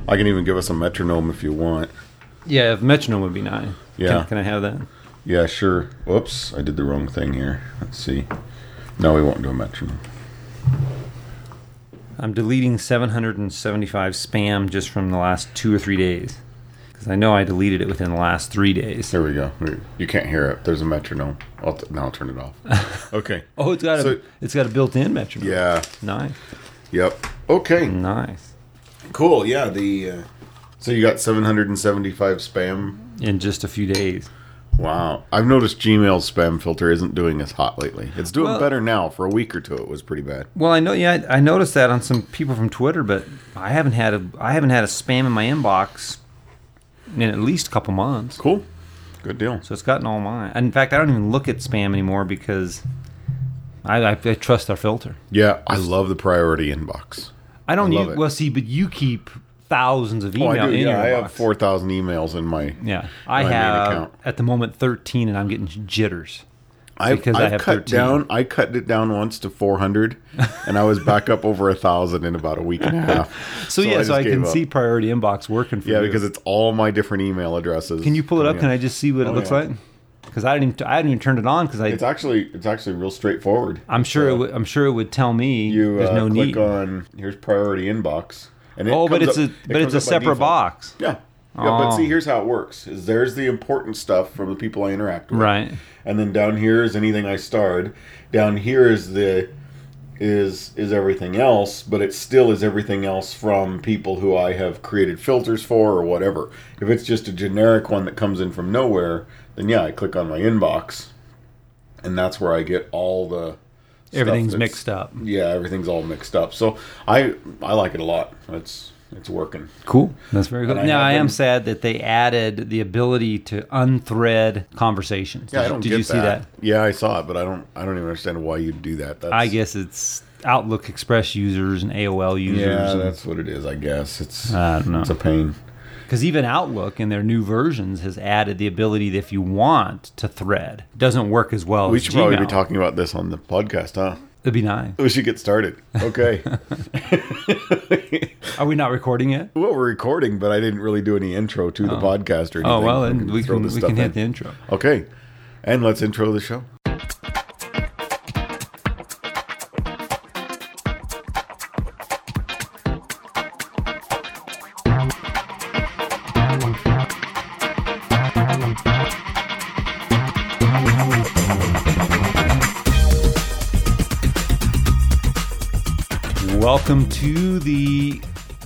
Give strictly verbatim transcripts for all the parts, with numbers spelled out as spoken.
I can even give us a metronome if you want. Yeah, if metronome would be nice. Yeah. Can, can I have that? Yeah, sure. Whoops, I did the wrong thing here. Let's see. No, we won't do a metronome. I'm deleting seven hundred seventy-five spam just from the last two or three days. Because I know I deleted it within the last three days. There we go. You can't hear it. There's a metronome. I'll t- now I'll turn it off. Okay. Oh, it's got So- a it's got a built-in metronome. Yeah. Nice. Yep. Okay. Nice. Cool. Yeah. The uh, so you got seven hundred seventy-five spam. In just a few days. Wow. I've noticed Gmail's spam filter isn't doing as hot lately. It's doing Well- better now. For a week or two, it was pretty bad. Well, I know. Yeah, I, I noticed that on some people from Twitter, but I haven't had a I haven't had a spam in my inbox in at least a couple months. Cool. Good deal. So it's gotten all mine. In fact, I don't even look at spam anymore because I, I, I trust our filter. Yeah, I love the priority inbox. I don't I love use, it. well, see, but you keep thousands of email Oh, I do. in Yeah, your I inbox. have four thousand emails in my. Yeah, I my main have account. at the moment thirteen, and I'm getting jitters. I've, because I've I have cut thirteen. down. I cut it down once to four hundred, and I was back up over a thousand in about a week and a half. So, yeah, just so I gave can up. see priority inbox working for Yeah, you. because it's all my different email addresses. Can you pull it up? coming Can in. I just see what it Oh, looks yeah. like? Because I didn't, even, I hadn't even turned it on because I. It's actually it's actually real straightforward. I'm sure. So it would, I'm sure it would tell me you there's uh, no click need. on here's priority inbox, and it Oh, but comes it's a up- it but it's comes a up by separate default. box. Yeah. Yeah, but Oh. see, here's how it works: is there's the important stuff from the people I interact with, Right. and then down here is anything I starred. Down here is the is is everything else, but it still is everything else from people who I have created filters for or whatever. If it's just a generic one that comes in from nowhere, then yeah, I click on my inbox, and that's where I get all the stuff Everything's that's- mixed up. Yeah, everything's all mixed up. So I I like it a lot. It's it's working. Cool. That's very good. And I Now, have I am been- sad that they added the ability to unthread conversations. Yeah, Did, I don't did get you see that. that? Yeah, I saw it, but I don't. I don't even understand why you'd do that. That's, I guess it's Outlook Express users and A O L users. Yeah, and- that's what it is. I guess it's. I don't know. It's a pain. Because even Outlook in their new versions has added the ability that if you want to thread, it doesn't work as well We as should Gmail. probably be talking about this on the podcast, huh? It'd be nice. We should get started. Okay. Are we not recording yet? Well, we're recording, but I didn't really do any intro to the podcast or anything. Oh, well, then we throw can, this we stuff can hit in. the intro. Okay, and let's intro the show. Welcome to the...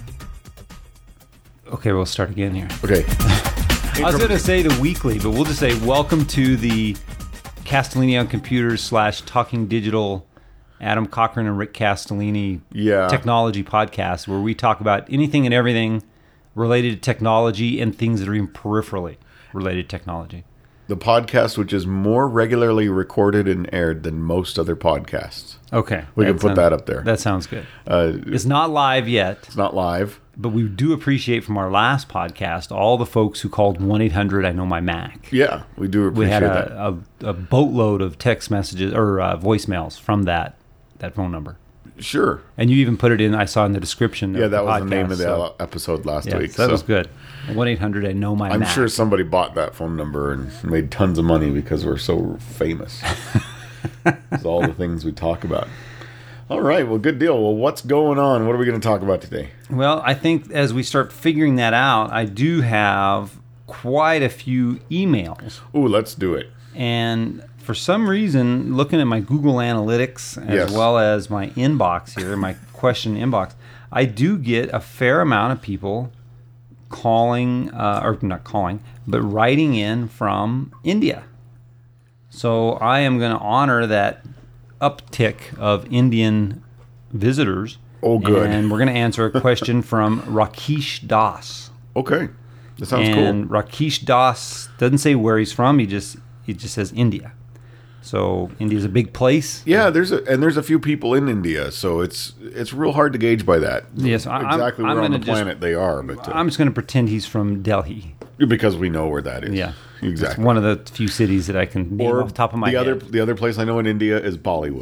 Okay, we'll start again here. Okay. I was going to say the weekly, but we'll just say welcome to the Castellini on Computers slash Talking Digital Adam Cochran and Rick Castellini Yeah. technology podcast, where we talk about anything and everything related to technology and things that are even peripherally related to technology. The podcast, which is more regularly recorded and aired than most other podcasts. Okay. We can that put sounds- that up there. That sounds good. Uh, It's not live yet, it's not live. but we do appreciate from our last podcast all the folks who called one eight hundred I Know My Mac. Yeah, we do We appreciate had that. a, a, a boatload of text messages or uh, voicemails from that that phone number. Sure. And you even put it in, I saw in the description. Yeah, of that the was podcast, the name of the so, episode last yeah, week. so that so was good. one eight hundred I Know My I'm Mac. sure somebody bought that phone number and made tons of money because we're so famous. It's all the things we talk about. All right, well, good deal. Well, what's going on? What are we going to talk about today? Well, I think as we start figuring that out, I do have quite a few emails. Ooh, let's do it. And for some reason, looking at my Google Analytics as Yes. well as my inbox here, my question inbox, I do get a fair amount of people calling, uh, or not calling, but writing in from India. So I am going to honor that uptick of Indian visitors. Oh, good. And we're going to answer a question from Rakesh Das. Okay, that sounds and cool. Rakesh Das doesn't say where he's from. He just he just says India. So India's a big place. Yeah, there's a and there's a few people in India, so it's it's real hard to gauge by that. Yes, I- I'm- exactly I'm where on the gonna just- planet they are, but uh, I'm just going to pretend he's from Delhi. because we know where that is. Yeah, exactly. It's one of the few cities that I can name Or off the top of my the head. other the other place I know in India is Bollywood.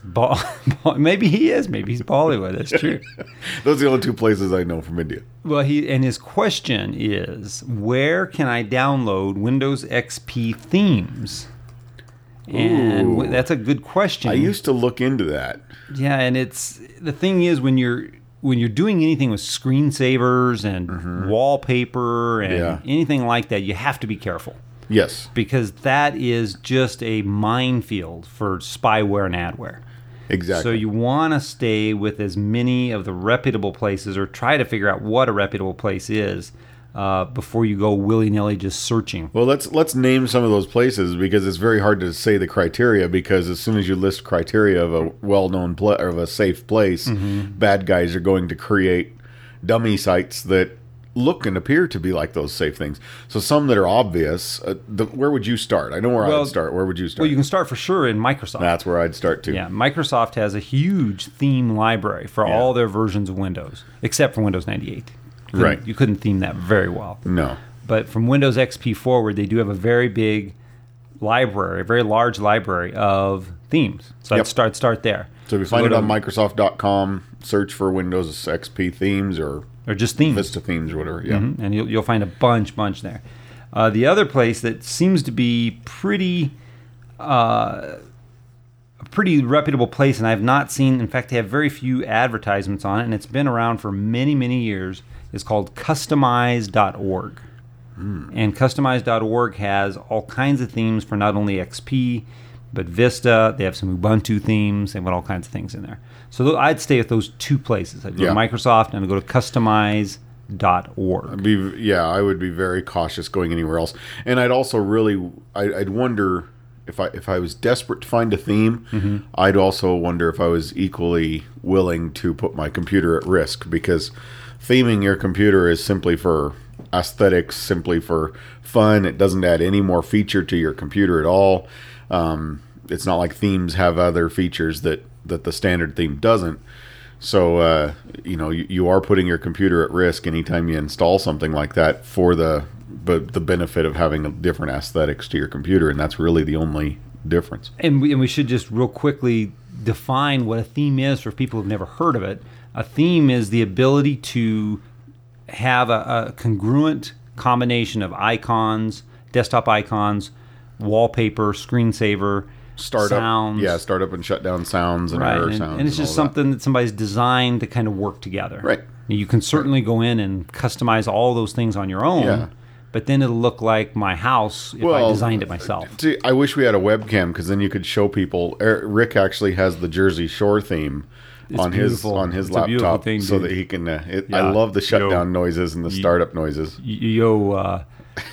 Ball, maybe he is. Maybe he's Bollywood. That's true. Those are the only two places I know from India. Well, he and his question is, where can I download Windows X P themes? And Ooh. that's a good question. I used to look into that. Yeah, and it's the thing is when you're when you're doing anything with screensavers and mm-hmm. wallpaper and yeah. anything like that, you have to be careful. Yes. Because that is just a minefield for spyware and adware. Exactly. So you want to stay with as many of the reputable places, or try to figure out what a reputable place is uh, before you go willy-nilly just searching. Well, let's let's name some of those places, because it's very hard to say the criteria, because as soon as you list criteria of a well-known pla- or of a safe place, mm-hmm. bad guys are going to create dummy sites that look and appear to be like those safe things. So some that are obvious, uh, the, where would you start? I know where well, I'd start. Where would you start? Well, you can start for sure in Microsoft. That's where I'd start too. Yeah, Microsoft has a huge theme library for yeah. all their versions of Windows, except for Windows ninety-eight. You right. You couldn't theme that very well. No. But from Windows X P forward, they do have a very big library, a very large library of themes. So yep. I'd start, start there. So if you so find it to, on Microsoft dot com, search for Windows X P themes or... Or just themes. Vista themes or whatever, yeah. Mm-hmm. And you'll, you'll find a bunch, bunch there. Uh, the other place that seems to be pretty, uh, a pretty reputable place, and I've not seen, in fact, they have very few advertisements on it, and it's been around for many, many years, is called Customize dot org. Mm. And Customize dot org has all kinds of themes for not only X P, but Vista. They have some Ubuntu themes. They've got all kinds of things in there. So th- I'd stay with those two places. I'd go yeah. to Microsoft and I'd go to Customize dot org. I'd be, yeah, I would be very cautious going anywhere else. And I'd also really, I, I'd wonder if I if I was desperate to find a theme, mm-hmm. I'd also wonder if I was equally willing to put my computer at risk, because theming your computer is simply for aesthetics, simply for fun. It doesn't add any more feature to your computer at all. Um, it's not like themes have other features that, that the standard theme doesn't. So, uh, you know, you, you are putting your computer at risk anytime you install something like that for the but the benefit of having a different aesthetics to your computer, and that's really the only difference. And we, and we should just real quickly define what a theme is for people who've never heard of it. A theme is the ability to have a, a congruent combination of icons, desktop icons, wallpaper, screensaver, startup, sounds. Yeah, startup and shut down sounds and right. error and, sounds. And it's and just something that. that somebody's designed to kind of work together. Right. You can certainly go in and customize all those things on your own, yeah. but then it'll look like my house if well, I designed it myself. See, I wish we had a webcam, because then you could show people. Er, Rick actually has the Jersey Shore theme it's on beautiful. his on his it's laptop, thing, so dude. that he can. Uh, it, yeah. I love the shutdown Yo. noises and the startup noises. Yo, uh,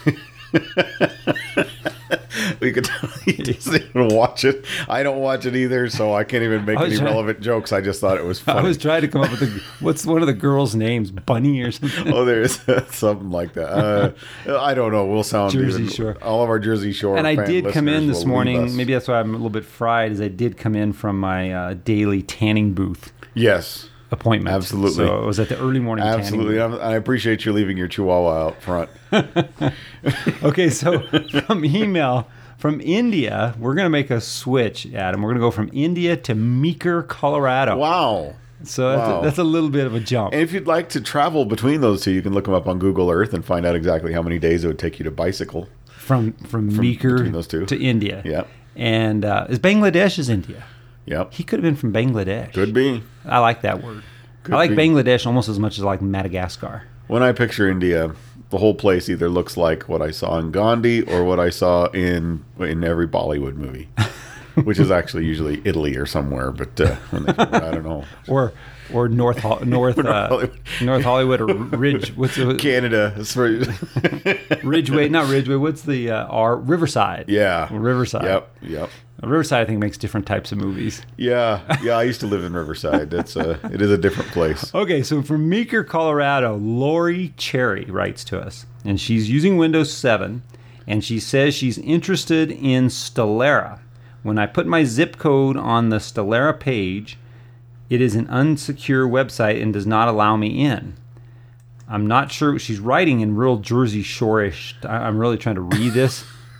we could he doesn't even watch it. I don't watch it either, so I can't even make any trying, relevant jokes. I just thought it was funny. I was trying to come up with the, what's one of the girls' names, Bunny or something. Oh, there's something like that. Uh, I don't know. We'll sound Jersey even, Shore. All of our Jersey Shore. And I did come in this morning. Us. Maybe that's why I'm a little bit fried. Is I did come in from my uh, daily tanning booth. Yes. Appointment. Absolutely. So it was at the early morning. Absolutely. I appreciate you leaving your Chihuahua out front. Okay, so from email from India, we're going to make a switch, Adam. We're going to go from India to Meeker, Colorado. Wow. So that's, wow. A, that's a little bit of a jump. And if you'd like to travel between those two, you can look them up on Google Earth and find out exactly how many days it would take you to bicycle. From from, from Meeker those two. to India. Yep. And uh, is Bangladesh is India? Yep. He could have been from Bangladesh. Could be. I like that word. Could I like be. Bangladesh almost as much as I like Madagascar. When I picture India, the whole place either looks like what I saw in Gandhi or what I saw in in every Bollywood movie, which is actually usually Italy or somewhere. But uh, I don't know. Or or North Ho- North uh, Hollywood. North Hollywood or Ridge. What's the Canada? Ridgeway? Not Ridgeway. What's the uh, R? Riverside. Yeah. Riverside. Yep. Yep. Riverside, I think, makes different types of movies. Yeah, yeah. I used to live in Riverside. It's a, it is a different place. Okay, so from Meeker, Colorado, Lori Cherry writes to us, and she's using Windows seven, and she says she's interested in Stellara. When I put my zip code on the Stellara page, it is an unsecure website and does not allow me in. I'm not sure. She's writing in real Jersey Shore-ish. I'm really trying to read this.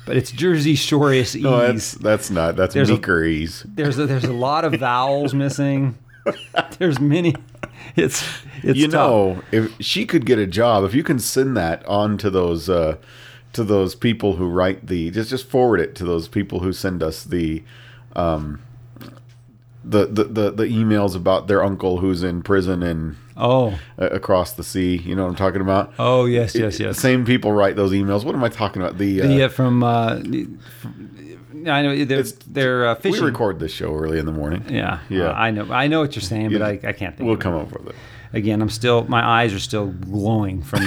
but it's Jersey Shore ease. No, that's that's not. That's There's a- meeker ease. There's a, there's a lot of vowels missing. There's many. It's it's You tough. know, if she could get a job, if you can send that on to those uh, to those people who write the just just forward it to those people who send us the um the the the, the emails about their uncle who's in prison and Oh uh, across the sea. You know what I'm talking about? oh yes yes It- yes. Same people write those emails. What am I talking about? The, uh, The, uh, from uh, from, I know they're It's- they're uh, we fishing. record this show early in the morning. Yeah, Yeah. uh, I know. I know what you're saying, but Yeah. I, I can't think. We'll of it. come up with it. Again, I'm still. My eyes are still glowing from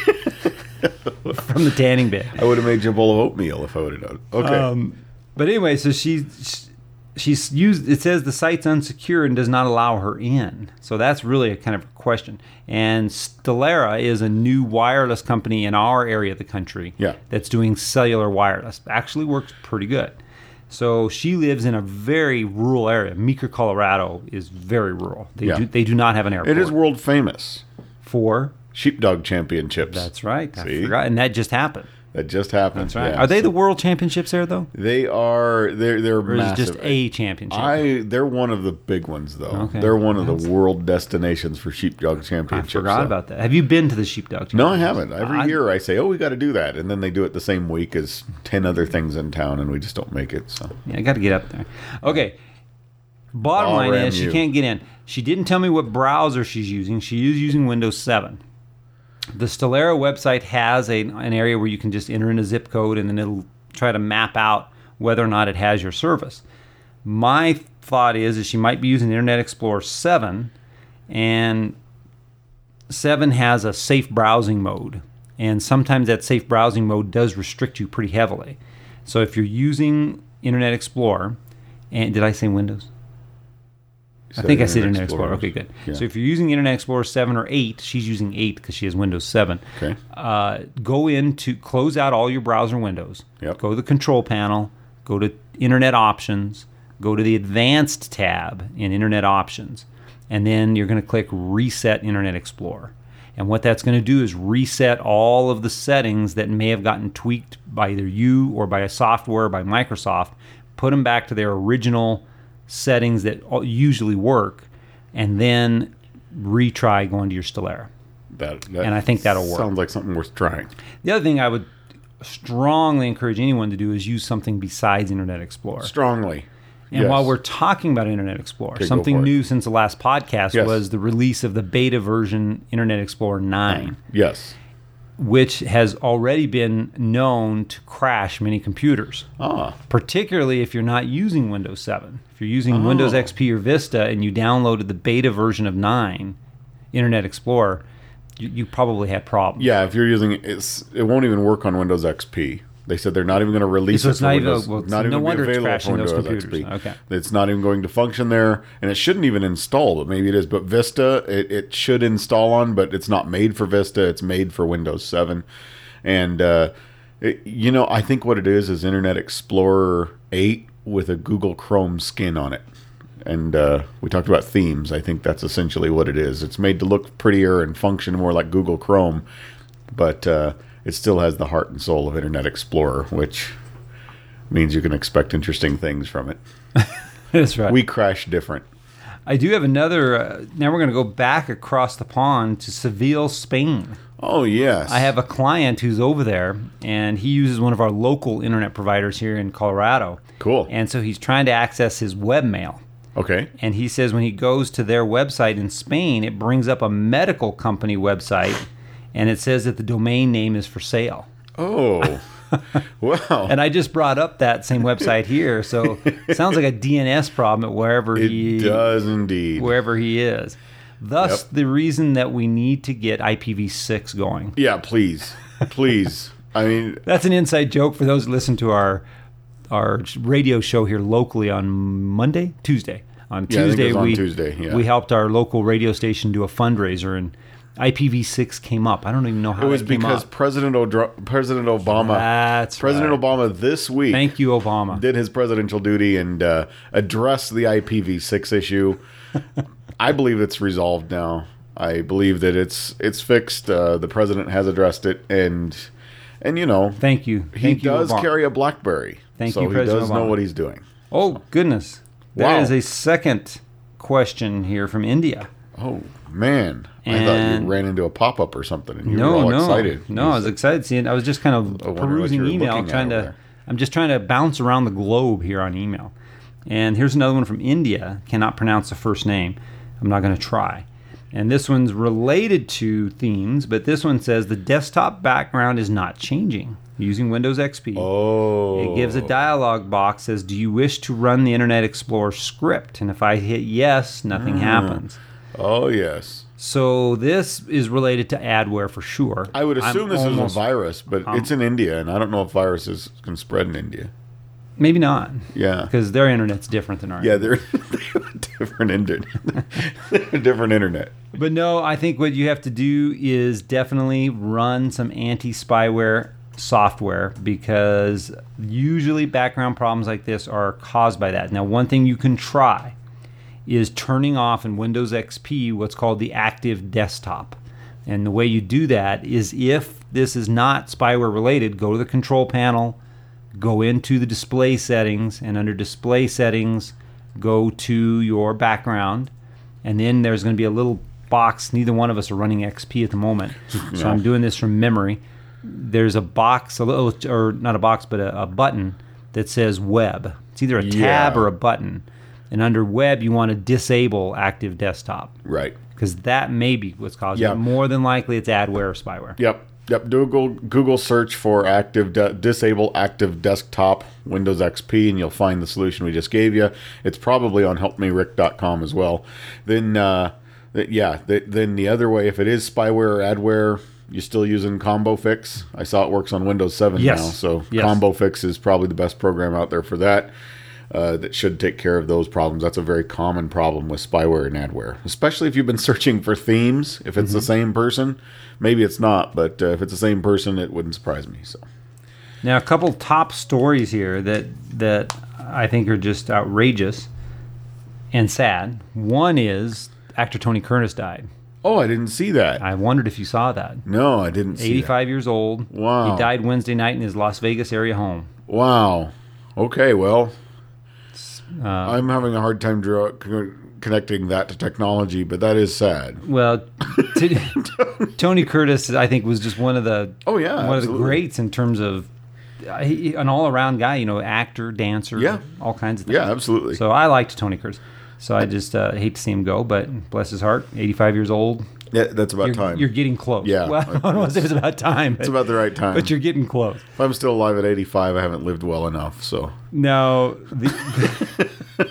the from the tanning bed. I would have made you a bowl of oatmeal if I would have done it. Okay. Um, but anyway, so she she's used. It says the site's unsecure and does not allow her in. So that's really a kind of a question. And Stellara is a new wireless company in our area of the country. Yeah. That's doing cellular wireless. Actually works pretty good. So she lives in a very rural area. Meeker, Colorado is very rural. They Yeah. do they do not have an airport. It is world famous. for. Sheepdog championships. That's right. I See? forgot, and that just happened. That just happened. That's right. Yeah. Are they the world championships there though, They are. They're they're or is it massive. just a championship? I. They're one of the big ones though. Okay. They're one of That's- the world destinations for sheepdog I championships. forgot so- about that. Have you been to the sheepdog? No, I Championships? haven't. Every I- year I say, "Oh, we got to do that," and then they do it the same week as ten other things in town, and we just don't make it. So Yeah, I got to get up there. Okay. Bottom I'll line ram is she you. can't get in. She didn't tell me what browser she's using. She is using Windows seven. The Stellara website has a, an area where you can just enter in a zip code and then it'll try to map out whether or not it has your service. My thought is, is she might be using Internet Explorer seven, and seven has a safe browsing mode. And sometimes that safe browsing mode does restrict you pretty heavily. So if you're using Internet Explorer, and did I say Windows? I think I said Internet Explorer. Okay, good. Yeah. So if you're using Internet Explorer seven or eight, she's using eight because she has Windows seven. Okay. Uh, go in to close out all your browser windows. Yep. Go to the control panel. Go to Internet Options. Go to the Advanced tab in Internet Options. And then you're going to click Reset Internet Explorer. And what that's going to do is reset all of the settings that may have gotten tweaked by either you or by a software, by Microsoft. Put them back to their original settings that usually work, and then retry going to your Stellara. that, that And I think that'll work. Sounds like something worth trying. The other thing I would strongly encourage anyone to do is use something besides Internet Explorer. Strongly. And Yes. while we're talking about Internet Explorer, Okay, go something for it. new since the last podcast Yes. was the release of the beta version Internet Explorer nine, Yes. which has already been known to crash many computers, Ah. particularly if you're not using Windows seven. If you're using Oh. Windows X P or Vista and you downloaded the beta version of nine, Internet Explorer, you, you probably had problems. Yeah, if you're using it, it's, it won't even work on Windows X P. They said they're not even going to release So it it's for not even- Windows. well, it's not no even wonder be it's available crashing for those Windows computers. X P. Okay. It's not even going to function there, and it shouldn't even install. But maybe it is. But Vista, it, it should install on, but it's not made for Vista. It's made for Windows seven, and uh, it, you know, I think what it is is Internet Explorer eight with a Google Chrome skin on it. And uh, we talked about themes. I think that's essentially what it is. It's made to look prettier and function more like Google Chrome, but uh, it still has the heart and soul of Internet Explorer, which means you can expect interesting things from it. That's right. We crash different. I do have another. Uh, now we're going to go back across the pond to Seville, Spain. Oh, yes. I have a client who's over there, and he uses one of our local internet providers here in Colorado. Cool. And so he's trying to access his webmail. Okay. And he says when he goes to their website in Spain, it brings up a medical company website, and it says that the domain name is for sale. Oh. Wow. And I just brought up that same website here, so it sounds like a D N S problem at wherever It he does indeed. wherever he is. Thus, Yep. the reason that we need to get I P v six going. Yeah, please. Please. I mean, That's an inside joke for those who listen to our our radio show here locally on Monday, Tuesday. On Yeah, I think it Tuesday, was on we Tuesday, yeah. we helped our local radio station do a fundraiser, and I P v six came up. I don't even know how it was it came because up. President Odro- President Obama That's President right. Obama this week Thank you, Obama. did his presidential duty and uh, addressed the I P v six issue. I believe it's resolved now. I believe that it's it's fixed. Uh, the president has addressed it, and And you know, Thank you. he Thank you, does Obama. carry a BlackBerry. Thank so you, President he does know Obama. what he's doing. Oh, goodness. There Wow. is a second question here from India. Oh man, I thought And- you ran into a pop up or something, and you No, were all no, excited. no. I was excited seeing. I was just kind of I wonder what perusing you were email, looking at trying over to. there. I'm just trying to bounce around the globe here on email. And here's another one from India. Cannot pronounce the first name. I'm not going to try. And this one's related to themes, but this one says the desktop background is not changing using Windows X P. Oh, It gives a dialog box says, "Do you wish to run the Internet Explorer script?" And if I hit yes, nothing happens. Oh yes. So this is related to adware for sure. I would assume I'm this almost- is a virus, but um, it's in India, and I don't know if viruses can spread in India. Maybe not. Yeah. Because their internet's different than ours. Yeah, they're they have a different internet. They have a different internet. But no, I think what you have to do is definitely run some anti-spyware software, because usually background problems like this are caused by that. Now, one thing you can try is turning off in Windows X P what's called the active desktop. And the way you do that is, if this is not spyware related, go to the control panel, go into the display settings, and under display settings, go to your background, and then there's going to be a little box. Neither one of us are running X P at the moment, so No. I'm doing this from memory. There's a box, a little, or not a box, but a, a button that says web. It's either a tab Yeah. or a button. And under web, you want to disable active desktop, Right. because that may be what's causing Yeah. it. More than likely, it's adware or spyware. Yep. Yep. Google Google search for active de- disable active desktop Windows X P, and you'll find the solution we just gave you. It's probably on help me rick dot com as well. Then, uh, th- yeah. Th- then the other way, if it is spyware or adware, you're still using Combo Fix. I saw it works on Windows seven Yes. now, so Yes. Combo Fix is probably the best program out there for that. Uh, that should take care of those problems. That's a very common problem with spyware and adware, especially if you've been searching for themes. If it's the same person, maybe it's not, but uh, if it's the same person, it wouldn't surprise me. So, Now, a couple top stories here that that I think are just outrageous and sad. One is actor Tony Curtis died. oh, I didn't see that. I wondered if you saw that. No, I didn't see eighty-five years old. Wow. He died Wednesday night in his Las Vegas area home. that. Wow. Okay, well, Uh, I'm having a hard time draw, con- connecting that to technology, but that is sad. well, t- Tony Curtis, I think, was just one of the Oh, yeah, one of the absolutely. greats in terms of uh, he, an all-around guy. You know, actor, dancer, Yeah. all kinds of things. Yeah, absolutely. So I liked Tony Curtis. So I just uh, hate to see him go, but bless his heart, eighty-five years old. Yeah, that's about You're, time. you're getting close. Yeah. Well, I don't want to say it's about time. But, it's about the right time. but you're getting close. If I'm still alive at eighty-five, I haven't lived well enough. So, Now, the,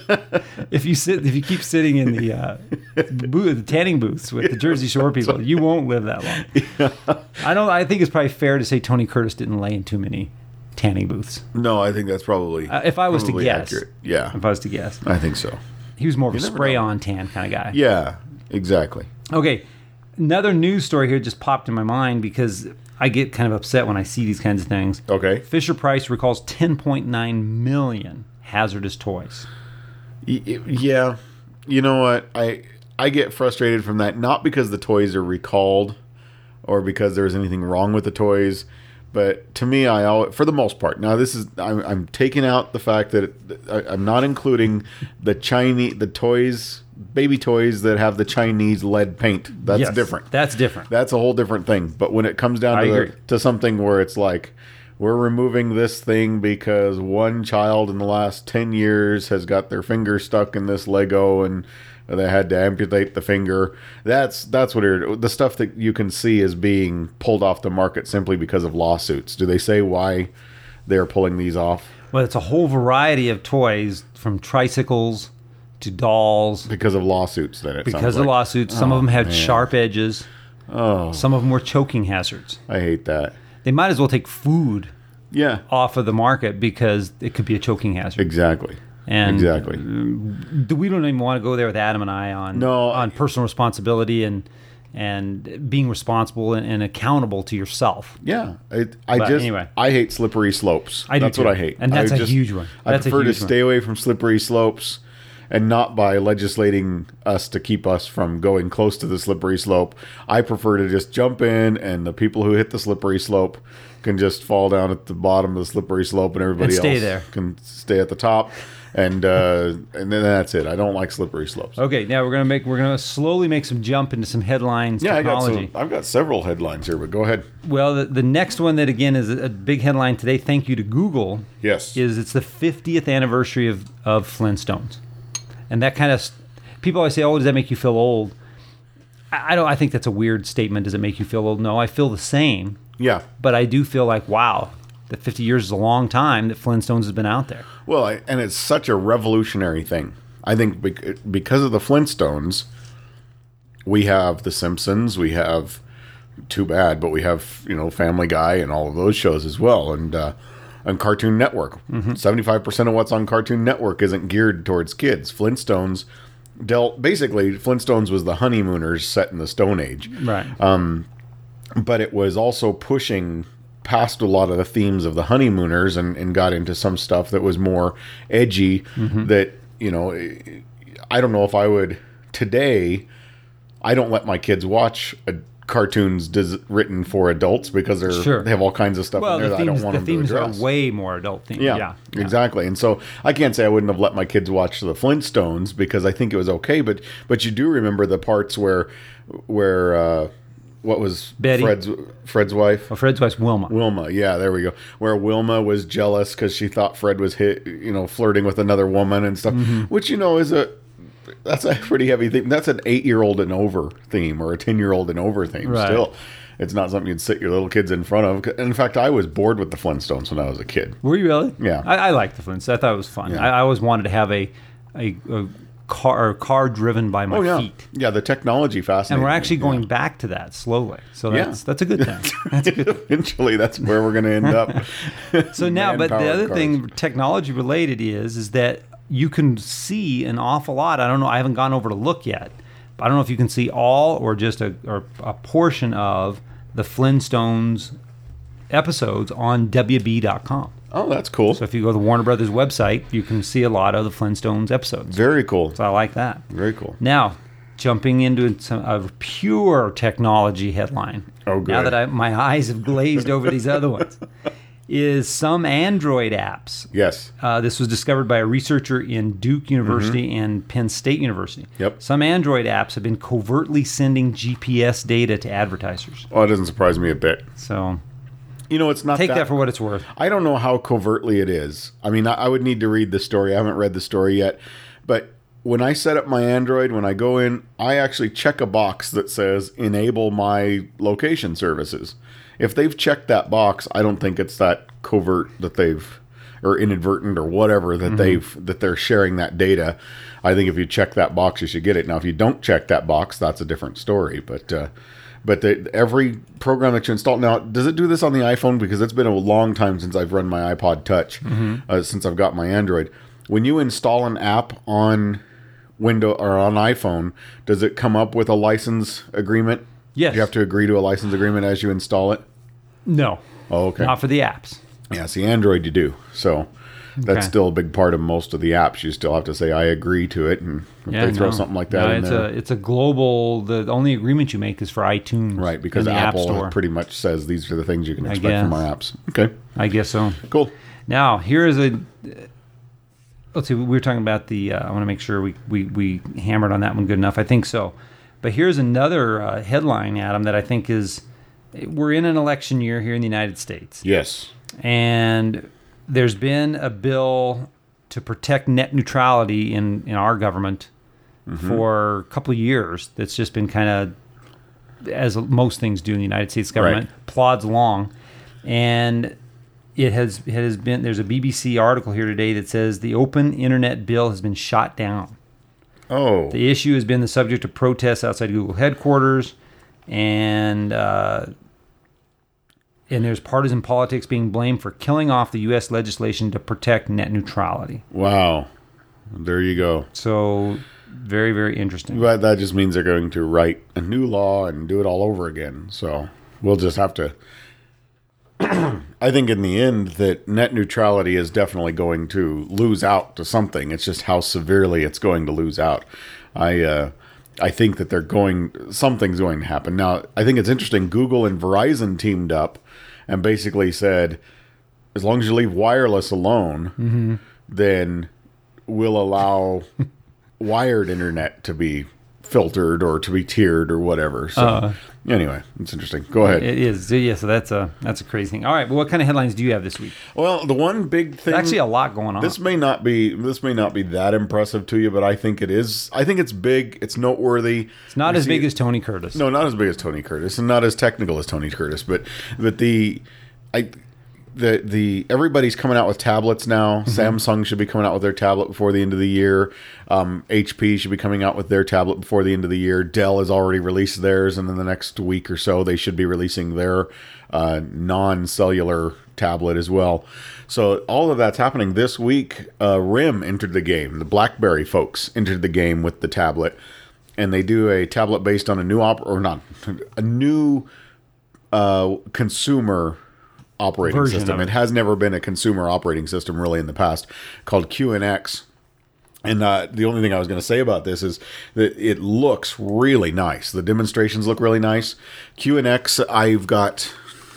if you sit, if you keep sitting in the uh, booth, the tanning booths with the Jersey Shore people, you won't live that long. I don't. I think it's probably fair to say Tony Curtis didn't lay in too many tanning booths. no, I think that's probably Uh, if I was to probably guess, accurate. Yeah, if I was to guess, I think so. he was more of a You never spray-on tan kind of guy. Yeah, exactly. Okay, another news story here just popped in my mind because I get kind of upset when I see these kinds of things. Okay. Fisher Price recalls ten point nine million hazardous toys. Y- y- Yeah, you know what? I I get frustrated from that, not because the toys are recalled or because there's anything wrong with the toys, but to me, I al- for the most part. Now, this is I'm, I'm taking out the fact that it, I, I'm not including the Chinese the toys, baby toys that have the Chinese lead paint. That's Yes, different. That's different. That's a whole different thing. But when it comes down I to agree. the, to something where it's like, we're removing this thing because one child in the last ten years has got their finger stuck in this Lego and they had to amputate the finger. That's that's what it, the stuff that you can see is being pulled off the market simply because of lawsuits. Do they say why they're pulling these off? Well, it's a whole variety of toys, from tricycles to dolls. Because of lawsuits, then it Because sounds of like. lawsuits, some Oh, of them had man. sharp edges. Oh, Some of them were choking hazards. I hate that. They might as well take food Yeah, off of the market because it could be a choking hazard. exactly. And exactly. uh, we don't even want to go there with Adam and I on No, on I- personal responsibility and and being responsible and, and accountable to yourself. Yeah, I, I But just anyway. I hate slippery slopes. I do that's too. what I hate, And that's I a huge one. I That's a prefer huge to one. stay away from slippery slopes. and not by legislating us to keep us from going close to the slippery slope. I prefer to just jump in, and the people who hit the slippery slope can just fall down at the bottom of the slippery slope, and everybody And stay else there. can stay at the top. And uh, and then that's it. I don't like slippery slopes. Okay, now we're gonna make we're gonna slowly make some jump into some headlines. Yeah, I got technology. some, I've got several headlines here, but go ahead. Well, the, the next one that again is a big headline today. Thank you to Google. Yes. Is it's the fiftieth anniversary of of Flintstones, and that kind of people always say, "Oh, does that make you feel old?" I, I don't. I think that's a weird statement. Does it make you feel old? No, I feel the same. Yeah. But I do feel like, wow, that fifty years is a long time that Flintstones has been out there. Well, I, and it's such a revolutionary thing. I think bec- because of the Flintstones, we have The Simpsons, we have, too bad, but we have, you know, Family Guy and all of those shows as well, and uh, and Cartoon Network. Mm-hmm. seventy-five percent of what's on Cartoon Network isn't geared towards kids. Flintstones dealt, basically, Flintstones was the honeymooners set in the Stone Age. Right. Um, but it was also pushing past a lot of the themes of the honeymooners and, and got into some stuff that was more edgy Mm-hmm. that, you know, I don't know if I would today, I don't let my kids watch a, cartoons des- written for adults because they're, Sure. they have all kinds of stuff Well, in there the that I themes, don't want the them themes to are address. way more adult themed. Yeah, Yeah, yeah. exactly. And so I can't say I wouldn't have let my kids watch the Flintstones because I think it was okay, but but you do remember the parts where where uh, what was Betty. Fred's Fred's wife? Well, Fred's wife's Wilma. Wilma, yeah, there we go. Where Wilma was jealous because she thought Fred was hit, you know, flirting with another woman and stuff, Mm-hmm. which you know is a that's a pretty heavy theme. That's an eight-year-old and over theme or a ten-year-old and over theme. Right. Still, it's not something you'd sit your little kids in front of. In fact, I was bored with the Flintstones when I was a kid. Were you really? Yeah. I, I liked the Flintstones. I thought it was fun. Yeah. I, I always wanted to have a a, a car a car driven by my Oh yeah, feet. yeah. The technology fascinates. And we're me. actually going Yeah. back to that slowly. So Yeah. that's that's a good thing. That's a good thing. Eventually, that's where we're going to end up. So now, but the Man-powered other cars. thing technology related is is that you can see an awful lot. I don't know. I haven't gone over to look yet. But I don't know if you can see all or just a or a portion of the Flintstones episodes on W B dot com. Oh, that's cool. So if you go to the Warner Brothers website, you can see a lot of the Flintstones episodes. Very cool. So I like that. Very cool. Now, jumping into some, a pure technology headline. Oh, good. Now that I, my eyes have glazed over these other ones, is some Android apps. Yes. Uh, this was discovered by a researcher in Duke University and Penn State University. Mm-hmm. Yep. Some Android apps have been covertly sending G P S data to advertisers. Oh, it doesn't surprise me a bit. So You know, it's not take that, that for what it's worth. I don't know how covertly it is. I mean, I, I would need to read the story. I haven't read the story yet. But when I set up my Android, when I go in, I actually check a box that says enable my location services. If they've checked that box, I don't think it's that covert that they've, or inadvertent or whatever that mm-hmm. they've that they're sharing that data. I think if you check that box, you should get it. Now, if you don't check that box, that's a different story. But uh, but the, every program that you install now, does it do this on the iPhone? Because it's been a long time since I've run my iPod Touch, mm-hmm. uh, since I've got my Android. When you install an app on Window or on iPhone, does it come up with a license agreement? Yes. Do you have to agree to a license agreement as you install it? No. Oh, okay. Not for the apps. Yeah, see, Android you do. So that's Okay. still a big part of most of the apps. You still have to say, I agree to it. And if Yeah, they throw no. something like that No, in it's there. a it's a global. The only agreement you make is for iTunes, Right, because and the App Apple Store. pretty much says these are the things you can I expect from guess. our apps. Okay, I guess so. cool. Now here is a. Let's see. We were talking about the. Uh, I want to make sure we, we we hammered on that one good enough. I think so. But here's another uh, headline, Adam, that I think is. We're in an election year here in the United States. Yes. And there's been a bill to protect net neutrality in, in our government mm-hmm. for a couple of years that's just been kind of, as most things do in the United States government, Right. plods along. And it has, it has been, there's a B B C article here today that says the open internet bill has been shot down. Oh. The issue has been the subject of protests outside Google headquarters, and uh, and there's partisan politics being blamed for killing off the U S legislation to protect net neutrality. Wow. There you go. So very, very interesting. But that just means they're going to write a new law and do it all over again. So we'll just have to... I I think in the end that net neutrality is definitely going to lose out to something. It's just how severely it's going to lose out. I uh, I think that they're going something's going to happen. Now, I think it's interesting. Google and Verizon teamed up and basically said, as long as you leave wireless alone, mm-hmm. then we'll allow wired internet to be filtered or to be tiered or whatever. So uh, anyway, it's interesting. Go ahead. It is. Yeah, so that's a that's a crazy thing. All right, well, what kind of headlines do you have this week? Well, the one big thing, There's actually a lot going on. This may not be this may not be that impressive to you, but I think it is. I think it's big. It's noteworthy. It's not you as big it, as Tony Curtis. No, not as big as Tony Curtis, and not as technical as Tony Curtis. But but the I. The the everybody's coming out with tablets now. Mm-hmm. Samsung should be coming out with their tablet before the end of the year. Um, H P should be coming out with their tablet before the end of the year. Dell has already released theirs, and in the next week or so, they should be releasing their uh, non-cellular tablet as well. So all of that's happening this week. Uh, RIM entered the game. The BlackBerry folks entered the game with the tablet, and they do a tablet based on a new op or not a new uh, consumer operating Version system. It. it has never been a consumer operating system really in the past, called Q N X. And uh, the only thing I was going to say about this is that it looks really nice. The demonstrations look really nice. Q N X, I've got...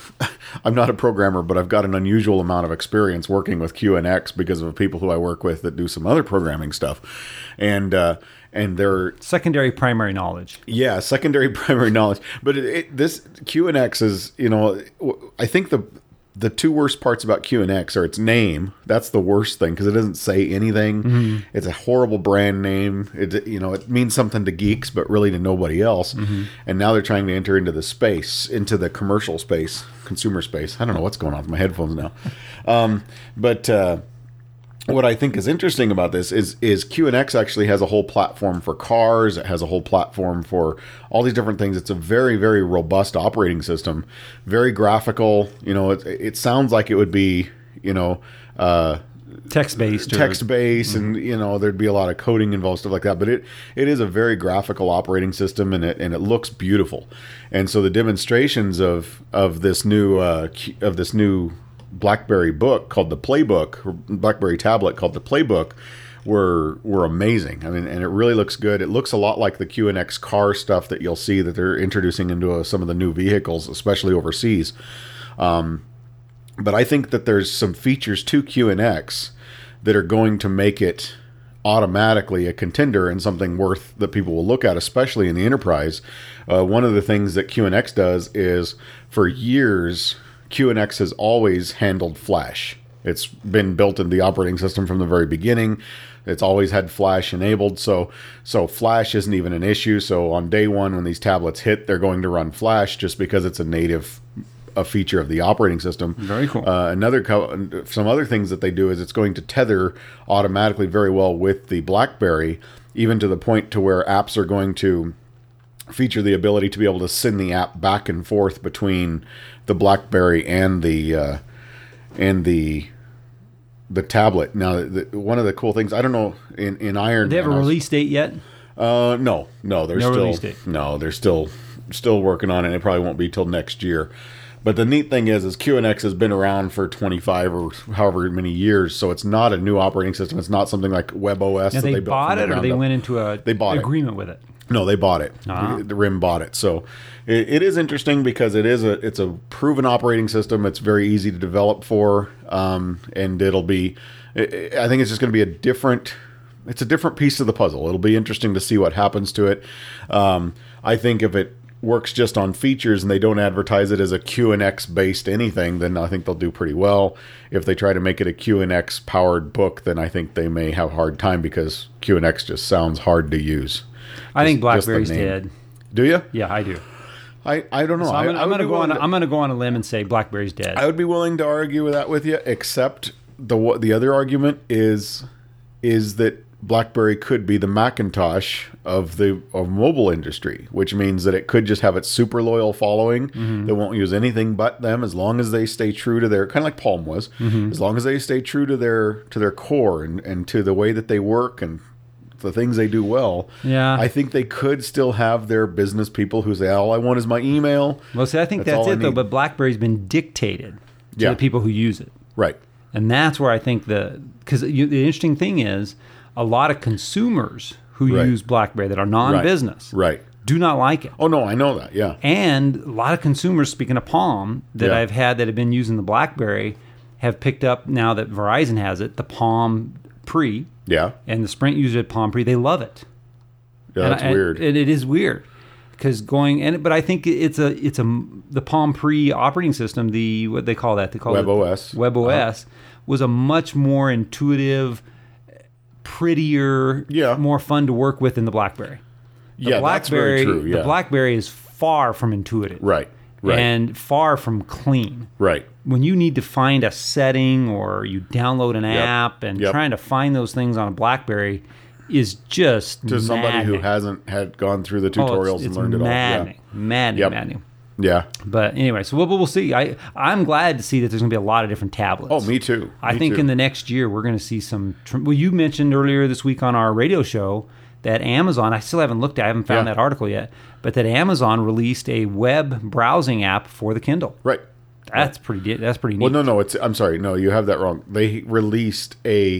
I'm not a programmer, but I've got an unusual amount of experience working with Q N X because of people who I work with that do some other programming stuff. And... Uh, And they're secondary primary knowledge. Yeah, secondary primary knowledge. But it, it, this Q N X is, you know, I think the the two worst parts about Q N X are its name. That's the worst thing because it doesn't say anything. Mm-hmm. It's a horrible brand name. It you know it means something to geeks, but really to nobody else. Mm-hmm. And now they're trying to enter into the space, into the commercial space, consumer space. I don't know what's going on with my headphones now, um, but. Uh, What I think is interesting about this is is Q N X actually has a whole platform for cars. It has a whole platform for all these different things. It's a very, very robust operating system, very graphical. You know, it, it sounds like it would be, you know, uh, text-based. Text-based, or, and, you know, there'd be a lot of coding involved, stuff like that. But it, it is a very graphical operating system, and it and it looks beautiful. And so the demonstrations of of this new uh, of this new BlackBerry book called the Playbook, or BlackBerry tablet called the Playbook, were were amazing. I mean, and it really looks good. It looks a lot like the Q N X car stuff that you'll see that they're introducing into uh, some of the new vehicles, especially overseas. Um, but I think that there's some features to Q N X that are going to make it automatically a contender and something worth that people will look at, especially in the enterprise. Uh, one of the things that Q N X does is, for years, Q N X has always handled Flash. It's been built into the operating system from the very beginning. It's always had Flash enabled, so so Flash isn't even an issue. So on day one, when these tablets hit, they're going to run Flash just because it's a native a feature of the operating system. Very cool. Uh, another co- some other things that they do is it's going to tether automatically very well with the BlackBerry, even to the point to where apps are going to feature the ability to be able to send the app back and forth between the BlackBerry and the uh, and the the tablet. Now, the, one of the cool things, I don't know, in in Iron, do they have a was, release date yet? Uh, no, no, they're no still release date. no, they're still still working on it. It probably won't be till next year. But the neat thing is, is Q N X has been around for twenty-five or however many years, so it's not a new operating system. It's not something like WebOS Now that they, they built bought from the it, or ground they up. went into a They bought it. agreement with it. No, they bought it. Uh-huh. The, the RIM bought it. So it, it is interesting because it is a it's a proven operating system. It's very easy to develop for, um, and it'll be. It, I think it's just going to be a different. It's a different piece of the puzzle. It'll be interesting to see what happens to it. Um, I think if it works just on features and they don't advertise it as a Q N X based anything, then I think they'll do pretty well. If they try to make it a Q N X powered book, then I think they may have a hard time because Q N X just sounds hard to use. I Just- think just the BlackBerry's name. dead. Do you? Yeah, I do. I, I don't know. So I'm gonna, I, I I'm would gonna be go on. willing A, to- I'm gonna go on a limb and say BlackBerry's dead. I would be willing to argue with that with you, except the the other argument is is that BlackBerry could be the Macintosh of the of mobile industry, which means that it could just have its super loyal following Mm-hmm. that won't use anything but them as long as they stay true to their, kind of like Palm was, Mm-hmm. as long as they stay true to their to their core and, and to the way that they work and the things they do well. Yeah. I think they could still have their business people who say, all I want is my email. Well, see, I think That's that's, all I it though. need. But BlackBerry's been dictated. to Yeah. the people who use it. Right. And that's where I think the because the interesting thing is a lot of consumers who Right. use BlackBerry that are non-business Right. do not like it. Oh no, I know that. Yeah. And a lot of consumers, speaking of Palm, that Yeah. I've had that have been using the BlackBerry have picked up now that Verizon has it, the Palm Pre, Yeah. and the Sprint user at Palm Pre. They love it. Yeah. And That's I- weird. And it is weird because going and but I think it's a it's a the Palm Pre operating system, the what they call that they call it WebOS. WebOS was a much more intuitive, prettier, Yeah. more fun to work with than the BlackBerry. The yeah, that's very true. Yeah. The BlackBerry is far from intuitive, Right. Right. and far from clean. right. When you need to find a setting or you download an Yep. app and Yep. trying to find those things on a BlackBerry is just To somebody who maddening. hasn't had gone through the Oh, it's- tutorials it's and learned it all. maddening, maddening, Yep. maddening. Yeah. Yeah. But anyway, so we'll, we'll see. I I'm glad to see that there's going to be a lot of different tablets. Oh, me too. I Me think too. in the next year we're going to see some. Tr- well, you mentioned earlier this week on our radio show that Amazon. I still haven't looked at. I haven't found Yeah. that article yet. But that Amazon released a web browsing app for the Kindle. Right. That's pretty. di- That's pretty neat. Well, no, no. It's. I'm sorry. No, you have that wrong. They released a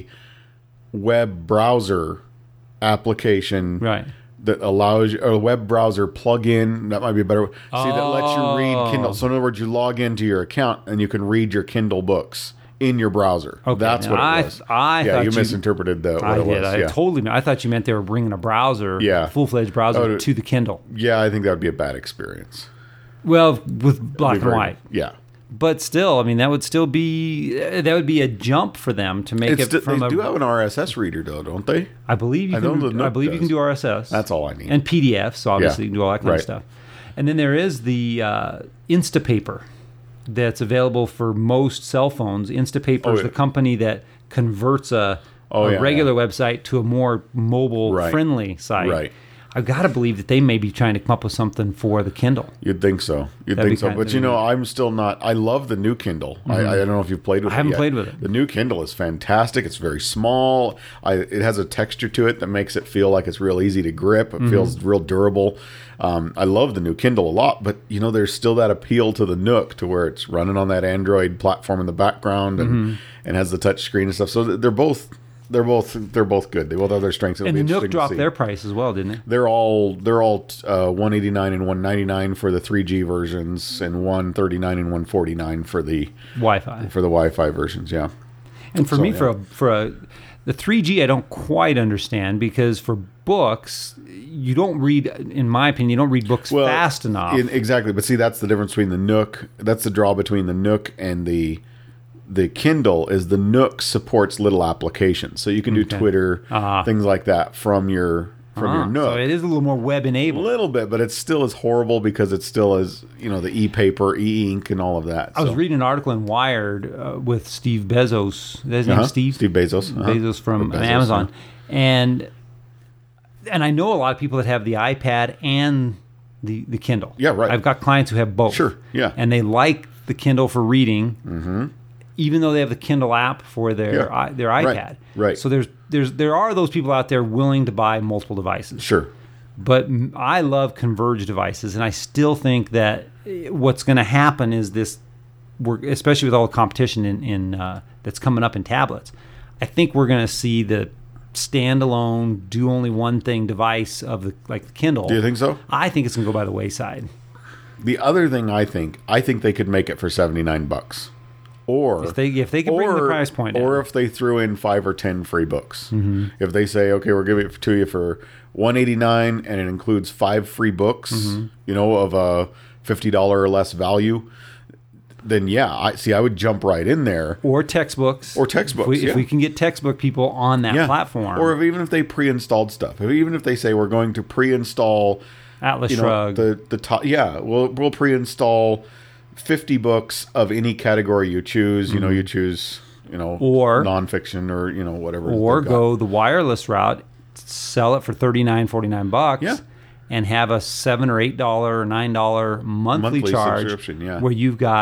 web browser application. Right. That allows you, or a web browser plug-in, that might be a better. See, that lets you Oh. read Kindle. So in other words, you log into your account and you can read your Kindle books in your browser. Okay, That's now what it I- was. I yeah, thought you you- misinterpreted the, what I it did. was. I yeah. totally. I thought you meant they were bringing a browser, Yeah. full-fledged browser Oh, to the Kindle. yeah, I think that would be a bad experience. Well, with black Be and very- white. Yeah. But still, I mean, that would still be that would be a jump for them to make It's it st- from they a. do have an R S S reader, though, don't they? I believe you I know can. the I Nook believe you can does. do R S S. That's all I need. And P D Fs, so obviously Yeah. you can do all that kind Right. of stuff. And then there is the uh, Instapaper that's available for most cell phones. Instapaper Oh, is yeah. the company that converts a, Oh, a yeah, regular yeah. website to a more mobile Right. friendly site. Right. I've got to believe that they may be trying to come up with something for the Kindle. You'd think so. You'd That'd be think so. kind- But you know, I'm still not. I love the new Kindle. I, I don't know if you've played with I it. haven't yet. played with it. The new Kindle is fantastic. It's very small. I, it has a texture to it that makes it feel like it's real easy to grip. It Mm-hmm. feels real durable. Um, I love the new Kindle a lot. But you know, there's still that appeal to the Nook, to where it's running on that Android platform in the background and Mm-hmm. and has the touch screen and stuff. So they're both they're both they're both good. They both have their strengths. It'll And be the Nook interesting to dropped see. their price as well, didn't it? They're all they're all uh, one eighty-nine and one ninety-nine for the three G versions, and one thirty-nine and one forty-nine for the Wi-Fi. for the Wi-Fi versions. Yeah, And for So, me, yeah. for a for a the three G, I don't quite understand, because for books, you don't read, in my opinion, you don't read books fast enough. in- exactly. But see, that's the difference between the Nook. That's the draw between the Nook and the the Kindle. Is the Nook supports little applications, so you can do Okay. Twitter, Ah. things like that from your from Ah, your Nook. so it is a little more web A enabled. little bit, but it's still as horrible because it still is, you know, the e-paper, e-ink, and all of that. I was so. reading an article in Wired uh, with Steve Bezos. Is his name Uh-huh. Steve? Steve Bezos. Uh-huh. Bezos from Bezos, Amazon, yeah. and and I know a lot of people that have the iPad and the the Kindle. Yeah, right. I've got clients who have both. Sure, yeah. and they like the Kindle for reading, mm-hmm. even though they have the Kindle app for their Yeah. i their Right, iPad. right. So there's there's there are those people out there willing to buy multiple devices. Sure. But m- I love converged devices, and I still think that eh, what's going to happen is this, we're, especially with all the competition in, in uh, that's coming up in tablets. I think we're going to see the standalone, do only one thing device of the like the Kindle. Do you think so? I think it's going to go by the wayside. The other thing I think, I think they could make it for seventy-nine bucks. Or If they if they can bring the price point down. or if they threw in five or ten free books. Mm-hmm. If they say, okay, we're giving it to you for one eighty-nine and it includes five free books, Mm-hmm. you know, of a fifty dollars or less value, then yeah, I see. I would jump right in there. Or textbooks. Or textbooks, If we, yeah. if we can get textbook people on that Yeah. platform. Or if, even if they pre-installed stuff, if, even if they say we're going to pre-install Atlas you know, Shrugged. the the top. Yeah, we'll we'll pre-install fifty books of any category you choose. You know, you choose you know Mm-hmm. Or- nonfiction or you know whatever. Or they've got. go the wireless route, sell it for thirty-nine, forty-nine bucks, Yeah. and have a seven or eight dollar or nine dollar monthly, Monthly charge subscription, yeah. where you've got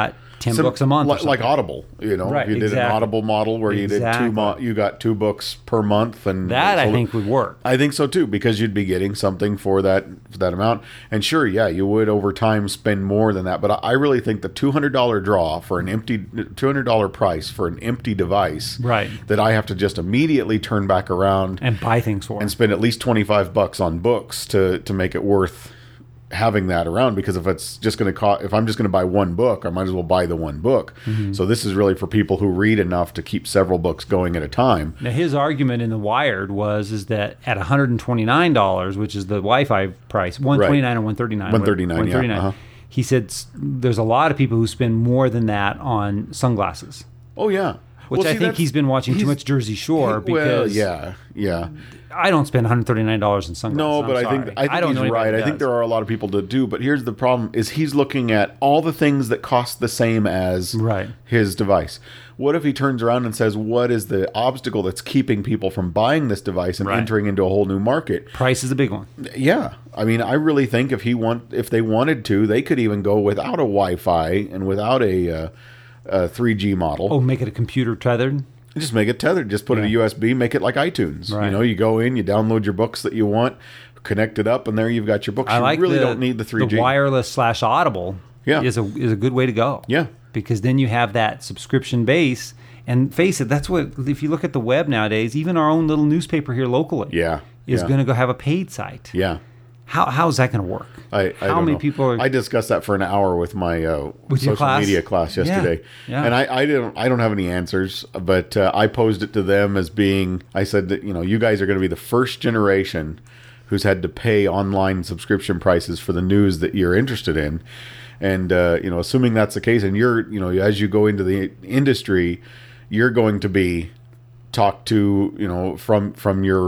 ten Sim- books a month, or Like, like something. Audible, you know, Right, you did an exactly. Audible model where you did Exactly. two, mo- you got two books per month, and That I so- think would work. I think so too, because you'd be getting something for that for that amount. And sure, yeah, you would over time spend more than that. But I I really think the two hundred dollar draw for an empty two hundred dollar price for an empty device, Right. that I have to just immediately turn back around And buy things for and them. spend at least twenty-five bucks on books to to make it worth having that around. Because if it's just going to cost, if I'm just going to buy one book, I might as well buy the one book. Mm-hmm. So this is really for people who read enough to keep several books going at a time. Now his argument in the Wired was is that at one hundred twenty-nine dollars, which is the Wi-Fi price, one twenty-nine or one thirty-nine, one thirty-nine, yeah, uh-huh. He said s- there's a lot of people who spend more than that on sunglasses, Oh yeah. which Well, I see, think that's- he's been watching too he's- much Jersey Shore well, because yeah, yeah. I don't spend one hundred thirty-nine dollars in sunglasses. No, I'm but I think sorry. I think don't he's know anybody right. that I think does. there are a lot of people that do, but here's the problem: is he's looking at all the things that cost the same as Right. his device. What if he turns around and says, "What is the obstacle that's keeping people from buying this device and Right. entering into a whole new market?" Price is a big one. Yeah, I mean, I really think if he want, if they wanted to, they could even go without a Wi-Fi and without a, uh, a three G model. Oh, make it a computer tethered. Just make it tethered. Just put it a U S B. Make it like iTunes. Right. You know, you go in, you download your books that you want, connect it up, and there you've got your books. I you like really the, don't need the three G. The wireless slash Audible Yeah. is a is a good way to go. Yeah. Because then you have that subscription base. And face it, that's what, if you look at the web nowadays, even our own little newspaper here locally Yeah. is yeah. going to go have a paid site. Yeah. How How is that going to work? I, I How don't many know. people are... I discussed that for an hour with my uh, With your social class? media class Yeah. yesterday, Yeah. and I, I don't I don't have any answers, but uh, I posed it to them as being, I said that, you know, you guys are going to be the first generation who's had to pay online subscription prices for the news that you're interested in, and uh, you know, assuming that's the case, and you're, you know, as you go into the industry, you're going to be talked to, you know, from from your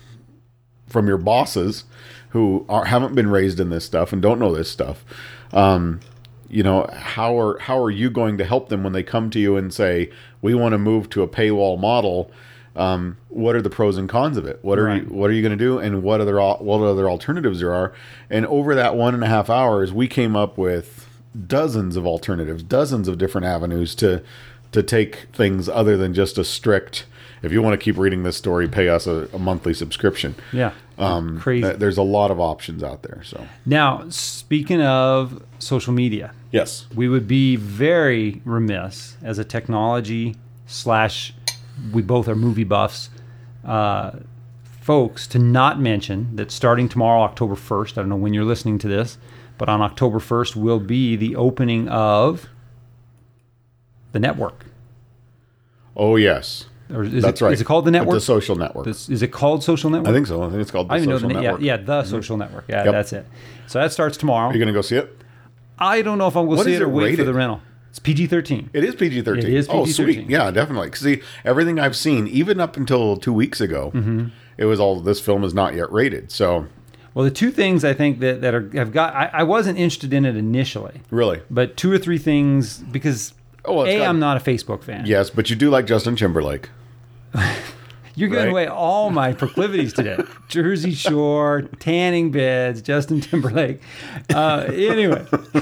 from your bosses who are, haven't been raised in this stuff and don't know this stuff. Um, you know, how are how are you going to help them when they come to you and say, we want to move to a paywall model? Um, what are the pros and cons of it? What are Right. you what are you going to do? And what other al- what other alternatives there are? And over that one and a half hours, we came up with dozens of alternatives, dozens of different avenues to to take things other than just a strict, if you want to keep reading this story, pay us a, a monthly subscription. Yeah. Um, Crazy. th- There's a lot of options out there. So Now, speaking of social media, yes, we would be very remiss as a technology slash, we both are movie buffs, uh, folks, to not mention that starting tomorrow, October first, I don't know when you're listening to this, but on October first will be the opening of the network. oh yes, Or is that's it, right. Is it called the network? The social network. This- is it called Social Network? I think so. I think it's called the I don't even know social the name. Yeah, network. yeah, the Social Network. Yeah, Yep. that's it. So that starts tomorrow. Are you going to go see it? I don't know if I'm going to What see is it or it wait for rated? the rental. It's P G thirteen. It is P G thirteen. It is Oh, P G thirteen. sweet. Yeah, definitely. 'Cause see, everything I've seen, even up until two weeks ago, Mm-hmm. it was all, this film is not yet rated. So, Well, the two things I think that, that are have got, I, I wasn't interested in it initially, really. but two or three things, because Oh, well, it's A, got- I'm not a Facebook fan. Yes, but you do like Justin Timberlake. You're giving Right. away all my proclivities today. Jersey Shore, tanning beds, Justin Timberlake. Uh, anyway,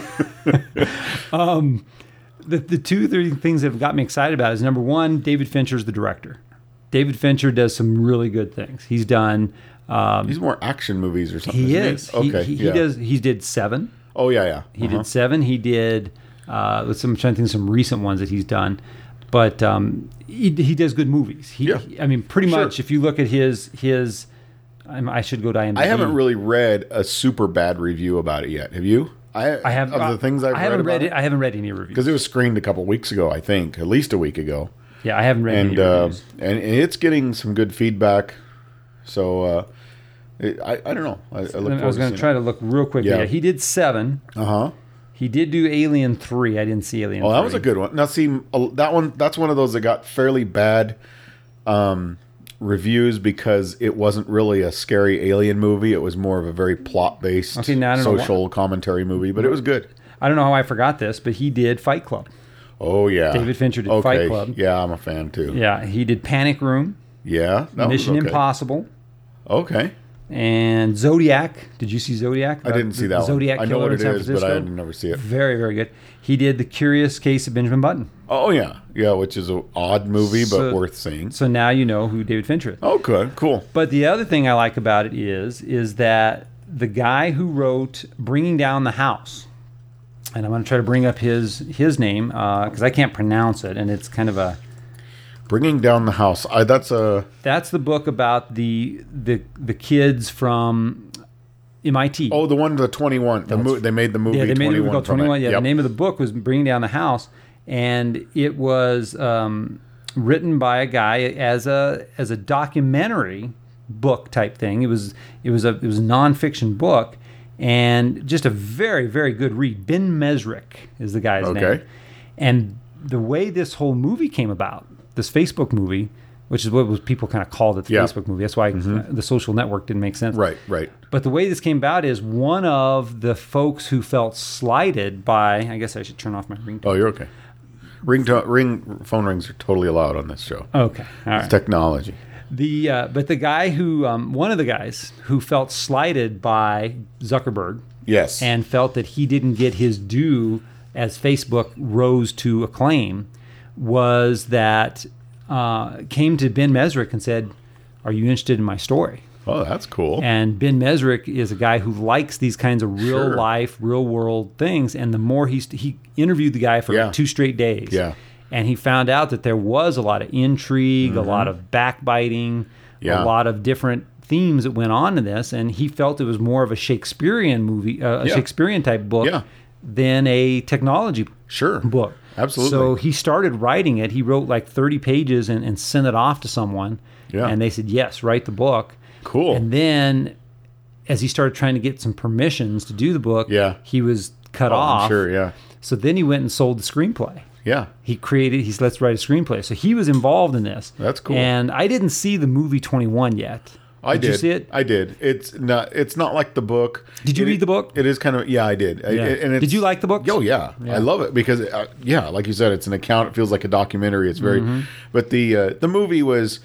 um, the, the two, three things that have got me excited about is, number one, David Fincher's the director. David Fincher does some really good things. He's done... Um, He's more action movies or something. he isn't is. He? He, Okay. he, he yeah. does. He did Seven. Oh, yeah, yeah. He Uh-huh. did Seven. He did. Uh, let's. I'm trying to think of some recent ones that he's done, but um, he he does good movies. He, Yeah. he- I mean, pretty Sure. much. If you look at his his, I'm, I should go to I M D B. I haven't really read a super bad review about it yet. Have you? I, I have of the things I've I haven't read, read about it. I haven't read any reviews. because it was screened a couple weeks ago, I think, at least a week ago, Yeah, I haven't read and any uh, reviews. and, and it's getting some good feedback. So uh, it, I I don't know. I, I look I forward was going to to try to look real quick. Yeah. Yeah, he did Seven. Uh huh. He did do Alien Three. I didn't see Alien. Oh, that three. was a good one. Now, see, a- that one, that's one of those that got fairly bad um, reviews because it wasn't really a scary alien movie. It was more of a very plot-based Okay, now I don't know social commentary movie, but it was good. I don't know how I forgot this, but he did Fight Club. Oh, yeah. David Fincher did okay. Fight Club. Yeah, I'm a fan, too. Yeah, he did Panic Room, Yeah? That was Mission okay. Impossible, Okay. and Zodiac. Did you see Zodiac? I didn't see that one. Zodiac I know Killer what in it San is, but I Francisco. didn't never see it. Very, very good. He did The Curious Case of Benjamin Button. Oh yeah, yeah, which is an odd movie, So- but worth seeing. So now you know who David Fincher is. Okay, cool. But the other thing I like about it is, is that the guy who wrote Bringing Down the House, and I'm going to try to bring up his his name because I can't pronounce it, and it's kind of a. Bringing Down the House. I, that's a That's the book about the the the kids from M I T. oh the one the twenty-one. The mo- they made the movie. yeah, they made a movie twenty-one called from it. twenty-one. Yeah, Yep. the name of the book was Bringing Down the House, and it was um, written by a guy as a as a documentary book type thing. It was it was a it was a nonfiction book, and just a very very good read. Ben Mesrick is the guy's Okay. name, and the way this whole movie came about, this Facebook movie, which is what was people kind of called it, the Yeah. Facebook movie. That's why uh, the Social Network didn't make sense. Right, right. But the way this came about is one of the folks who felt slighted by, I guess I should turn off my ringtone. Oh, you're okay. Ring, to- ring, phone rings are totally allowed on this show. Okay, all It's right. technology. The uh, but the guy who, um, one of the guys who felt slighted by Zuckerberg Yes. and felt that he didn't get his due as Facebook rose to acclaim was that uh, came to Ben Mesrick and said, "Are you interested in my story?" oh, that's cool. And Ben Mesrick is a guy who likes these kinds of real Sure. life, real world things. And the more he's, he interviewed the guy for Yeah. like two straight days. Yeah. And he found out that there was a lot of intrigue, a lot of backbiting, Yeah. a lot of different themes that went on in this. And he felt it was more of a Shakespearean movie, uh, a Yeah. Shakespearean type book Yeah. than a technology Sure. book. Absolutely. So he started writing it. He wrote like thirty pages and, and sent it off to someone. Yeah. And they said, yes, write the book. Cool. And then as he started trying to get some permissions to do the book, Yeah. he was cut Oh, I'm off. sure, yeah. So then he went and sold the screenplay. Yeah. He created, he said, let's write a screenplay. So he was involved in this. That's cool. And I didn't see the movie twenty-one yet. I did. you see it? I did. It's not. It's not like the book. Did you It- read the book? It is kind of. Yeah, I did. I- Yeah. and it's, Did you like the book? Oh yeah. Yeah. I love it because uh, yeah, like you said, it's an account. It feels like a documentary. It's very. Mm-hmm. But the uh, the movie was.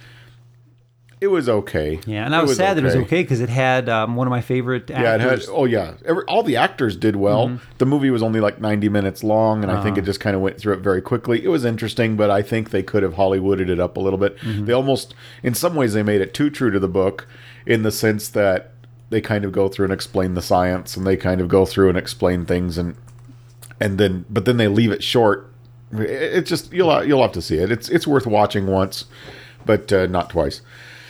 It was okay. Yeah, and I It was, sad that it was okay because it had um, one of my favorite actors. Yeah, it had. Oh yeah, Every, all the actors did well. Mm-hmm. The movie was only like ninety minutes long, and I Uh-huh. think it just kind of went through it very quickly. It was interesting, but I think they could have Hollywooded it up a little bit. Mm-hmm. They almost, in some ways, they made it too true to the book, in the sense that they kind of go through and explain the science, and they kind of go through and explain things, and and then but then they leave it short. It, it just you'll you'll have to see it. It's it's worth watching once, but uh, not twice.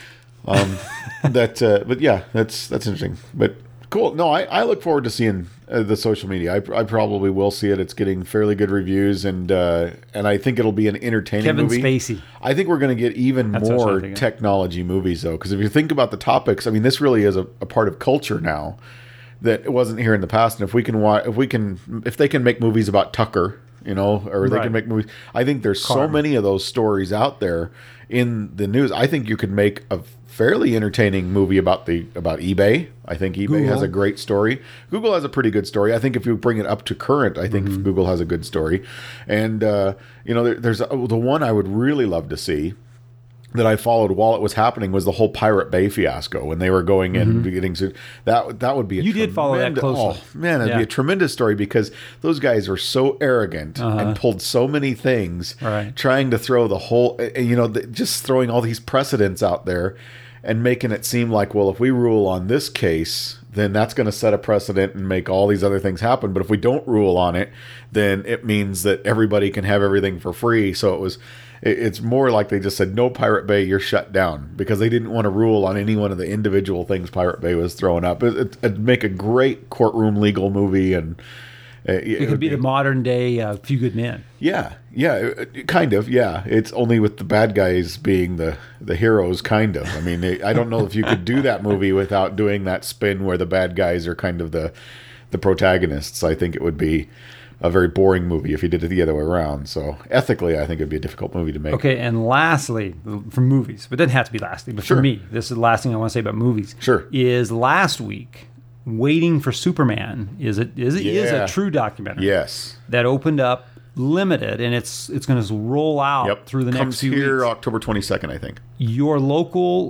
Um, that, uh, but yeah, that's that's interesting. But cool. No, I, I look forward to seeing uh, the social media. I, I probably will see it. It's getting fairly good reviews, and uh, and I think it'll be an entertaining Kevin movie. Spacey. I think we're going to get even That's what I was more thinking. technology movies, though, because if you think about the topics, I mean, this really is a, a part of culture now that it wasn't here in the past. And if we can, wa- if we can, if they can make movies about Tucker, you know, or they Right. can make movies, I think there's so Carmen. many of those stories out there in the news. I think you could make a fairly entertaining movie about the about eBay. I think eBay Google. has a great story. Google has a pretty good story. I think if you bring it up to current, I think Mm-hmm. Google has a good story. And uh, you know, there, there's uh, the one I would really love to see that I followed while it was happening was the whole Pirate Bay fiasco when they were going in and getting sued. That that would be a You did follow that tremendous- closely. Oh man, it'd Yeah. be a tremendous story because those guys were so arrogant and pulled so many things, Right. trying to throw the whole, uh, you know, the, just throwing all these precedents out there and making it seem like, well, if we rule on this case, then that's going to set a precedent and make all these other things happen. But if we don't rule on it, then it means that everybody can have everything for free. So it was, it, it's more like they just said, no, Pirate Bay, you're shut down, because they didn't want to rule on any one of the individual things Pirate Bay was throwing up. It, it, it'd make a great courtroom legal movie, and uh, it, It could be the modern day uh, Few Good Men. yeah, yeah, it- it- kind of. Yeah, it's only with the bad guys being the the heroes, kind of. I mean, they, I don't know if you could do that movie without doing that spin where the bad guys are kind of the the protagonists. I think it would be a very boring movie if you did it the other way around. So ethically, I think it'd be a difficult movie to make. Okay, and lastly, for movies, but it doesn't have to be lastly, but Sure. for me, this is the last thing I want to say about movies. Sure. Is last week, Waiting for Superman is a, is a, is Yeah. a true documentary. Yes. That opened up limited, and it's it's going to roll out Yep. through the Comes next few here weeks. October twenty-second, I think. Your local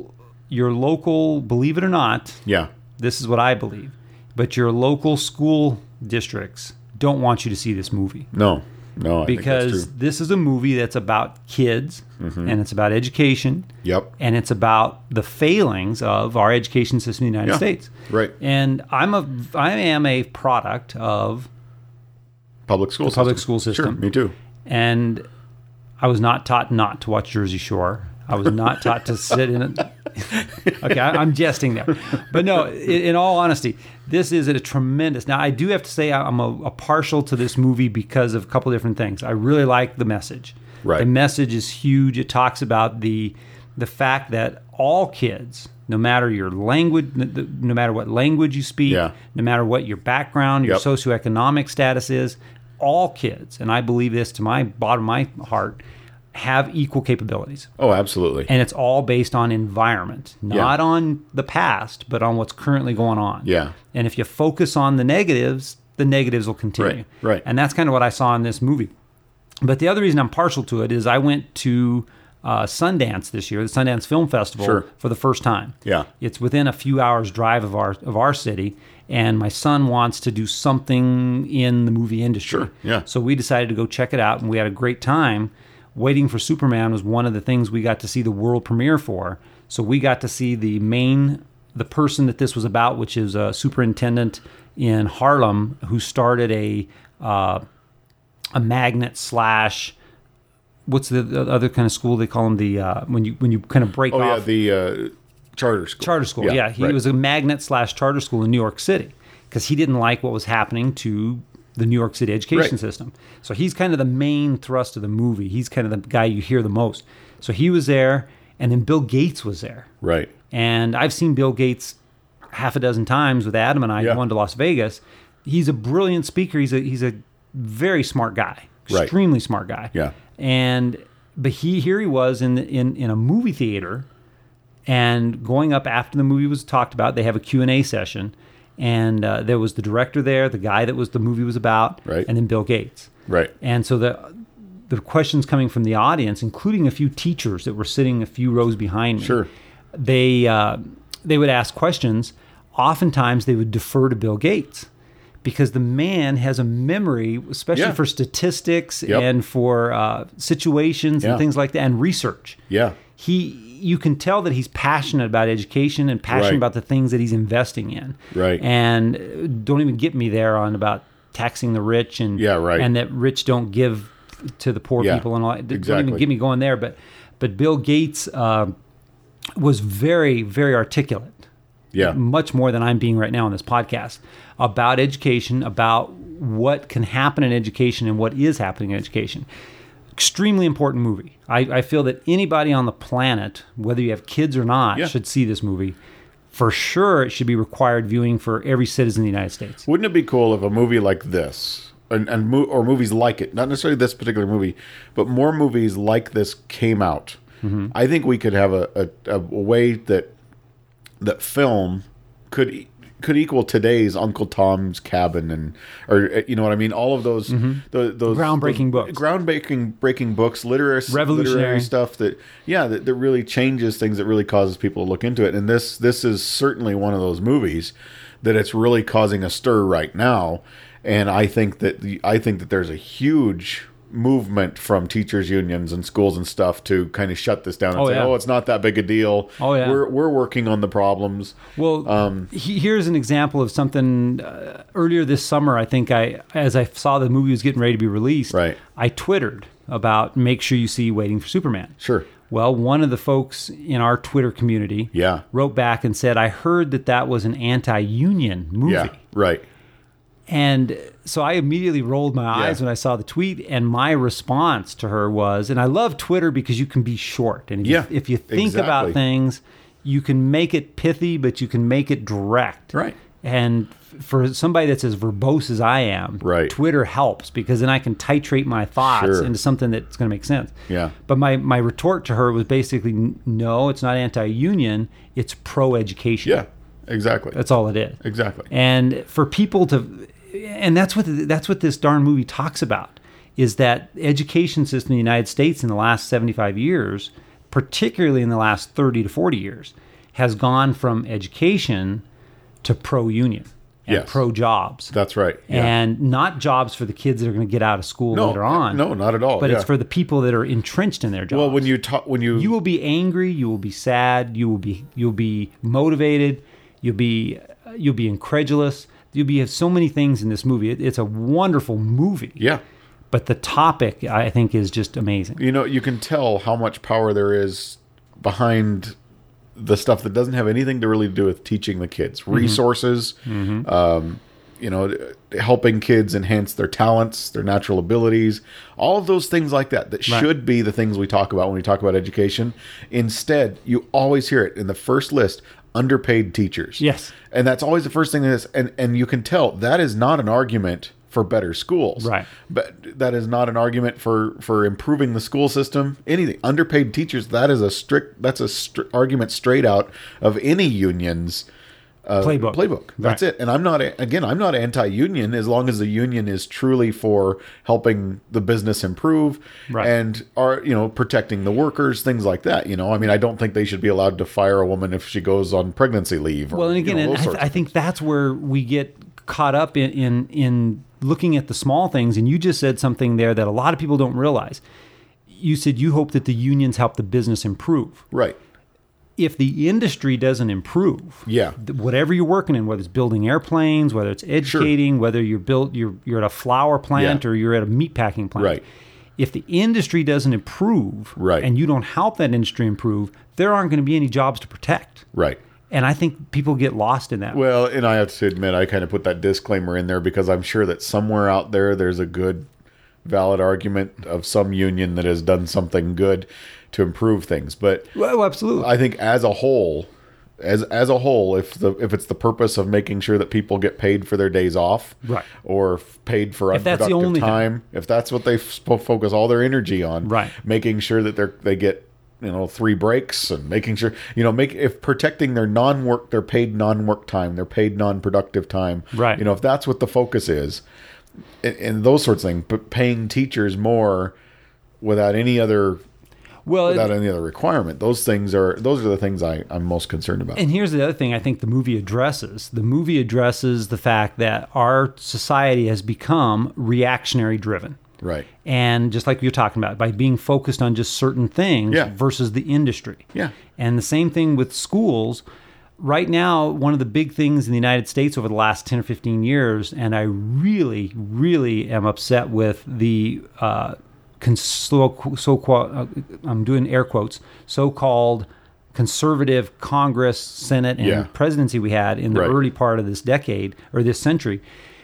your local, believe it or not, Yeah. this is what I believe, but your local school districts don't want you to see this movie. No. No, I because think that's true. this is a movie that's about kids, Mm-hmm. and it's about education, Yep. and it's about the failings of our education system in the United Yeah. States. Right. And I'm a I am a product of Public school the public system. school system. Sure, me too. And I was not taught not to watch Jersey Shore. I was not taught to sit in it. Okay, I, I'm jesting there. But no, in, in all honesty, this is a tremendous. Now, I do have to say I'm a, a partial to this movie because of a couple different things. I really like the message. Right. The message is huge. It talks about the the fact that all kids, no matter your language, no matter what language you speak, Yeah. no matter what your background, your Yep. socioeconomic status is, all kids, and I believe this to my bottom of my heart, have equal capabilities. Oh, absolutely. And it's all based on environment, not Yeah. on the past, but on what's currently going on. Yeah. And if you focus on the negatives, the negatives will continue. Right, right. And that's kind of what I saw in this movie. But the other reason I'm partial to it is I went to uh, Sundance this year, the Sundance Film Festival, Sure. for the first time. Yeah. It's within a few hours drive of our of our city, and my son wants to do something in the movie industry. Sure, yeah. So we decided to go check it out, and we had a great time. Waiting for Superman was one of the things we got to see the world premiere for. So we got to see the main, the person that this was about, which is a superintendent in Harlem who started a uh, a magnet slash. What's the, the other kind of school they call them? The uh, when you when you kind of break Oh, off yeah, the uh, charter school. charter school. Yeah, he right. was a magnet slash charter school in New York City because he didn't like what was happening to the New York City education Right. system. So he's kind of the main thrust of the movie. He's kind of the guy you hear the most. So he was there, and then Bill Gates was there. Right. And I've seen Bill Gates half a dozen times with Adam and I Yeah. going to Las Vegas. He's a brilliant speaker. He's a he's a very smart guy, Right. extremely smart guy. Yeah. And but he here he was in in in a movie theater, and going up after the movie was talked about. They have a Q and A session, and uh, there was the director there, the guy that was the movie was about, Right. and then Bill Gates. Right. And so the the questions coming from the audience, including a few teachers that were sitting a few rows behind me. Sure. They uh, they would ask questions. Oftentimes, they would defer to Bill Gates because the man has a memory, especially Yeah. for statistics Yep. and for uh, situations Yeah. and things like that, and research. Yeah. He, you can tell that he's passionate about education and passionate Right. about the things that he's investing in. Right. And uh, don't even get me there on about taxing the rich and Yeah, right. and that rich don't give to the poor Yeah, people and all. Don't exactly. even get me going there. But but Bill Gates uh, was very very articulate. Yeah. Much more than I'm being right now on this podcast about education, about what can happen in education and what is happening in education. Extremely important movie. I, I feel that anybody on the planet, whether you have kids or not, Yeah. should see this movie. For sure, it should be required viewing for every citizen in the United States. Wouldn't it be cool if a movie like this, and, and mo- or movies like it, not necessarily this particular movie, but more movies like this came out? Mm-hmm. I think we could have a, a, a way that that film could e- could equal today's Uncle Tom's Cabin, and or uh, you know what I mean. All of those those, those Groundbreaking those books. groundbreaking breaking books, literary Revolutionary. literary stuff that yeah that, that really changes things, that really causes people to look into it. And this this is certainly one of those movies that it's really causing a stir right now. And I think that the, I think that there's a huge movement from teachers unions and schools and stuff to kind of shut this down and Oh, say, yeah. oh, it's not that big a deal. Oh, yeah. We're we're working on the problems. Well, Um, he, here's an example of something. Uh, earlier this summer, I think I, as I saw the movie was getting ready to be released, Right. I twittered about make sure you see Waiting for Superman. Sure. Well, one of the folks in our Twitter community Yeah. wrote back and said, I heard that that was an anti-union movie. Yeah. Right. And so I immediately rolled my eyes Yeah. when I saw the tweet, and my response to her was, and I love Twitter because you can be short. And if, Yeah, you, if you think about exactly. things, you can make it pithy, but you can make it direct. Right. And f- for somebody that's as verbose as I am, Right. Twitter helps because then I can titrate my thoughts Sure. into something that's going to make sense. Yeah. But my, my retort to her was basically, n- no, it's not anti-union, it's pro-education. Yeah. Exactly. That's all it is. Exactly. And for people to, and that's what that's what this darn movie talks about, is that education system in the United States in the last seventy-five years, particularly in the last thirty to forty years, has gone from education to pro-union and Yes. pro-jobs. That's right. Yeah. And not jobs for the kids that are going to get out of school no, later on. No, not at all. But yeah. it's for the people that are entrenched in their jobs. well, when you talk, when you, you will be angry, you will be sad, you will be you'll be motivated, you'll be you'll be incredulous. You'll be have so many things in this movie. It, it's a wonderful movie. yeah, But the topic, I think, is just amazing. you know, you can tell how much power there is behind the stuff that doesn't have anything to really do with teaching the kids. Mm-hmm. Resources, um, you know, helping kids enhance their talents, their natural abilities, all of those things like that, that Right. should be the things we talk about when we talk about education. Instead, you always hear it in the first list, underpaid teachers. Yes. And that's always the first thing that is, and, and you can tell that is not an argument for better schools. Right. But that is not an argument for, for improving the school system. Anything. Underpaid teachers, that is a strict, that's a stri- argument straight out of any union's uh, Playbook. Playbook. That's Right. it. And I'm not, again, I'm not anti-union as long as the union is truly for helping the business improve Right. and are, you know, protecting the workers, things like that. You know, I mean, I don't think they should be allowed to fire a woman if she goes on pregnancy leave. Or, Well, and again, you know, and those I, sorts th- I of think that's where we get caught up in, in in looking at the small things. And you just said something there that a lot of people don't realize. You said you hope that the unions help the business improve. Right. If the industry doesn't improve, Yeah. th- whatever you're working in, whether it's building airplanes, whether it's educating, whether you're built, you're you're at a flour plant Yeah. or you're at a meat packing plant. Right. If the industry doesn't improve, Right. and you don't help that industry improve, there aren't going to be any jobs to protect. Right. And I think people get lost in that. Well, and I have to admit, I kind of put that disclaimer in there because I'm sure that somewhere out there, there's a good, valid argument of some union that has done something good to improve things. But Well, absolutely. I think as a whole, as as a whole, if the if it's the purpose of making sure that people get paid for their days off, Right. or f- paid for If that's the unproductive only thing. time, if that's what they f- focus all their energy on, Right. making sure that they're they get you know three breaks and making sure you know make if protecting their non-work their paid non-work time, their paid non-productive time, Right. You know, if that's what the focus is, and, and those sorts of things, but paying teachers more without any other well, without it- any other requirement, those things are those are the things I, I'm most concerned about. and here's the other thing I think the movie addresses. The movie addresses the fact that our society has become reactionary driven. Right. And just like you're talking about, by being focused on just certain things Yeah. versus the industry. Yeah. And the same thing with schools. Right now, one of the big things in the United States over the last ten or fifteen years, and I really, really am upset with the uh, cons- so, so uh, I'm doing air quotes, so-called conservative Congress, Senate, and Yeah. presidency we had in the Right. early part of this decade or this century.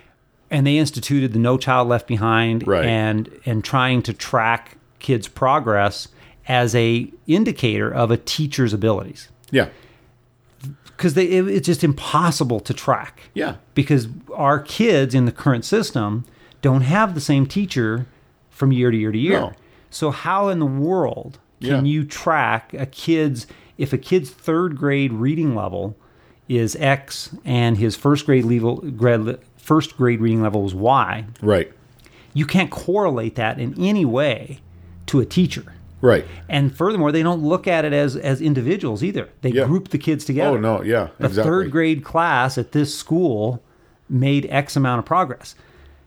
And they instituted the No Child Left Behind Right. and and trying to track kids' progress as a indicator of a teacher's abilities. Yeah. Because they it, it's just impossible to track. Yeah. Because our kids in the current system don't have the same teacher from year to year to year. No. So how in the world can Yeah. you track a kid's if a kid's third grade reading level is X and his first grade level grade, first grade reading level is Y? Right. You can't correlate that in any way to a teacher. Right. And furthermore, they don't look at it as as individuals either. They Yeah. group the kids together. Oh no. Yeah. The exactly. third grade class at this school made X amount of progress.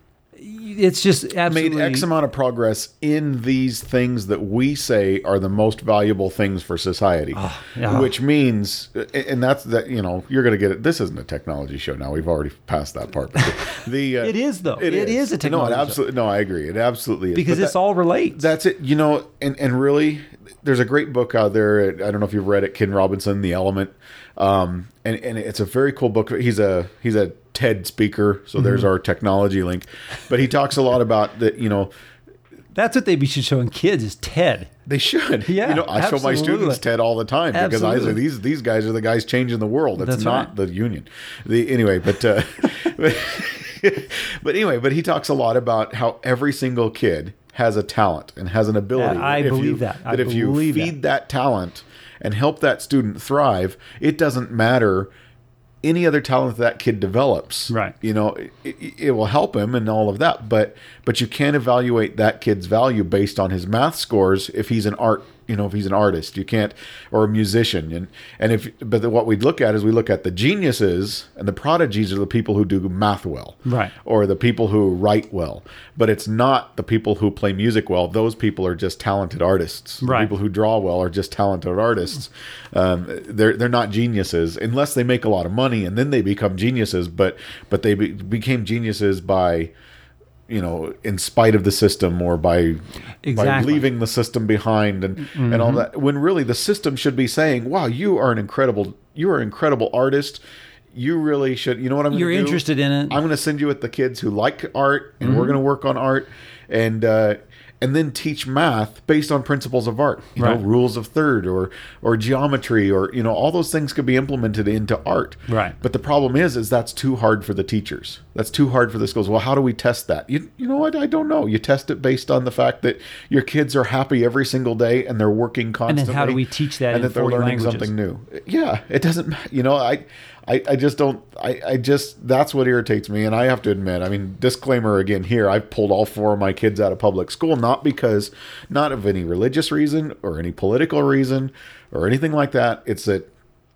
It's just absolutely made X amount of progress in these things that we say are the most valuable things for society, yeah. which means, and that's that you know you're going to get it. This isn't a technology show now. We've already passed that part. But the, the uh, It is, though. It is a technology No, show. it absolutely. No, I agree. It absolutely is because But this that- all relates. That's it. You know, and and really, there's a great book out there. I don't know if you've read it, Ken Robinson, The Element, um, and and it's a very cool book. He's a he's a TED speaker, so there's our technology link. But he talks a lot about that. You know, That's what they be showing kids is TED. they should. Yeah, you know, I show my absolutely. students TED all the time because I say Absolutely. these these guys are the guys changing the world. It's That's not right. the union. The anyway, but. Uh, But anyway, but he talks a lot about how every single kid has a talent and has an ability. Yeah, I If believe you- that. I That if you believe feed that. that talent and help that student thrive, it doesn't matter any other talent that, that kid develops. Right. You know, it, it, it will help him and all of that, but but you can't evaluate that kid's value based on his math scores if he's an art you know, if he's an artist, you can't, or a musician. And, and if, but the, what we look at is we look at the geniuses, and the prodigies are the people who do math well. Right. Or the people who write well. But it's not the people who play music well. Those people are just talented artists. Right. The people who draw well are just talented artists. Um, they're, they're not geniuses unless they make a lot of money, and then they become geniuses, but, but they be, became geniuses by, you know, in spite of the system, or by Exactly. by leaving the system behind, and Mm-hmm. and all that. When really the system should be saying, "Wow, you are an incredible, you are an incredible artist. You really should. You know what I'm going to do? You're interested in it. I'm going to send you with the kids who like art, and we're Mm-hmm. going to work on art, and uh, and then teach math based on principles of art. You Right. know, rules of third, or or geometry, or you know, all those things could be implemented into art. Right. But the problem is, is that's too hard for the teachers. That's too hard for the schools. Well, how do we test that? You, you know what? I don't know. You test it based on the fact that your kids are happy every single day and they're working constantly. And then how do we teach that and in that they're forty learning languages? something new? Yeah, it doesn't. You know, I, I, I just don't. I, I just that's what irritates me. And I have to admit, I mean, disclaimer again here. I've pulled all four of my kids out of public school, not because, not of any religious reason or any political reason or anything like that. It's that.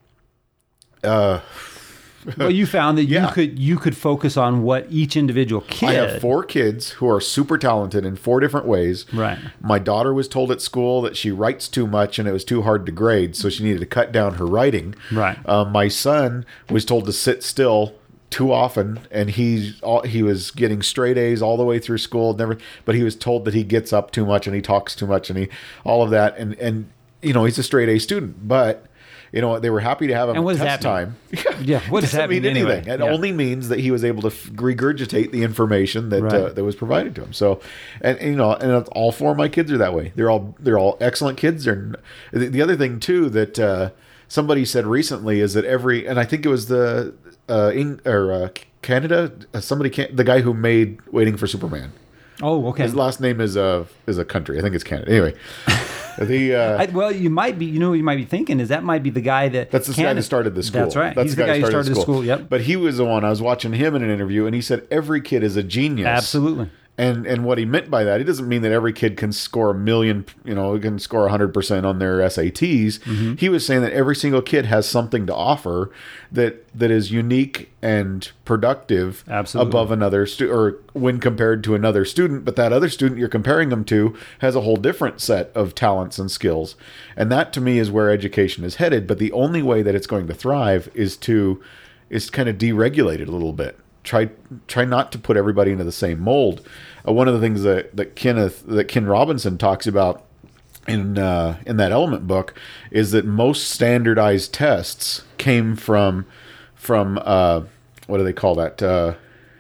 Uh, Well, you found that Yeah. you could you could focus on what each individual kid. I have four kids who are super talented in four different ways. Right. My daughter was told at school that she writes too much and it was too hard to grade, so she needed to cut down her writing. Right. Uh, my son was told to sit still too often, and he he was getting straight A's all the way through school. Never, but he was told that he gets up too much and he talks too much and he all of that. And and you know, he's a straight A student, but. You know, they were happy to have him And what at does test that mean? time. Yeah, what does Doesn't that mean mean anyway? anything. It Yeah. only means that he was able to f- regurgitate the information that Right. uh, that was provided to him. So, and, and, you know, and it's- all four of my kids are that way. They're all they're all excellent kids. They're n- the, the other thing too that uh, somebody said recently is that every, and I think it was the uh, Eng, or uh, Canada, uh, somebody can the guy who made Waiting for Superman. Oh, okay. His last name is a is a country. I think it's Canada. Anyway, the uh, I, well, you might be. You know, what you might be thinking is that might be the guy that. That's the guy Canada- that started the school. That's right. That's He's the guy who started the school. Yep. But he was the one. I was watching him in an interview, and he said every kid is a genius. Absolutely. And and what he meant by that, he doesn't mean that every kid can score a million, you know, can score one hundred percent on their S A Ts. Mm-hmm. He was saying that every single kid has something to offer that that is unique and productive Absolutely. above another stu- or when compared to another student, but that other student you're comparing them to has a whole different set of talents and skills. And that to me is where education is headed, but the only way that it's going to thrive is to is kind of deregulate it a little bit. Try try not to put everybody into the same mold. Uh, one of the things that, that Kenneth that Ken Robinson talks about in uh, in that Element book is that most standardized tests came from from uh, what do they call that uh,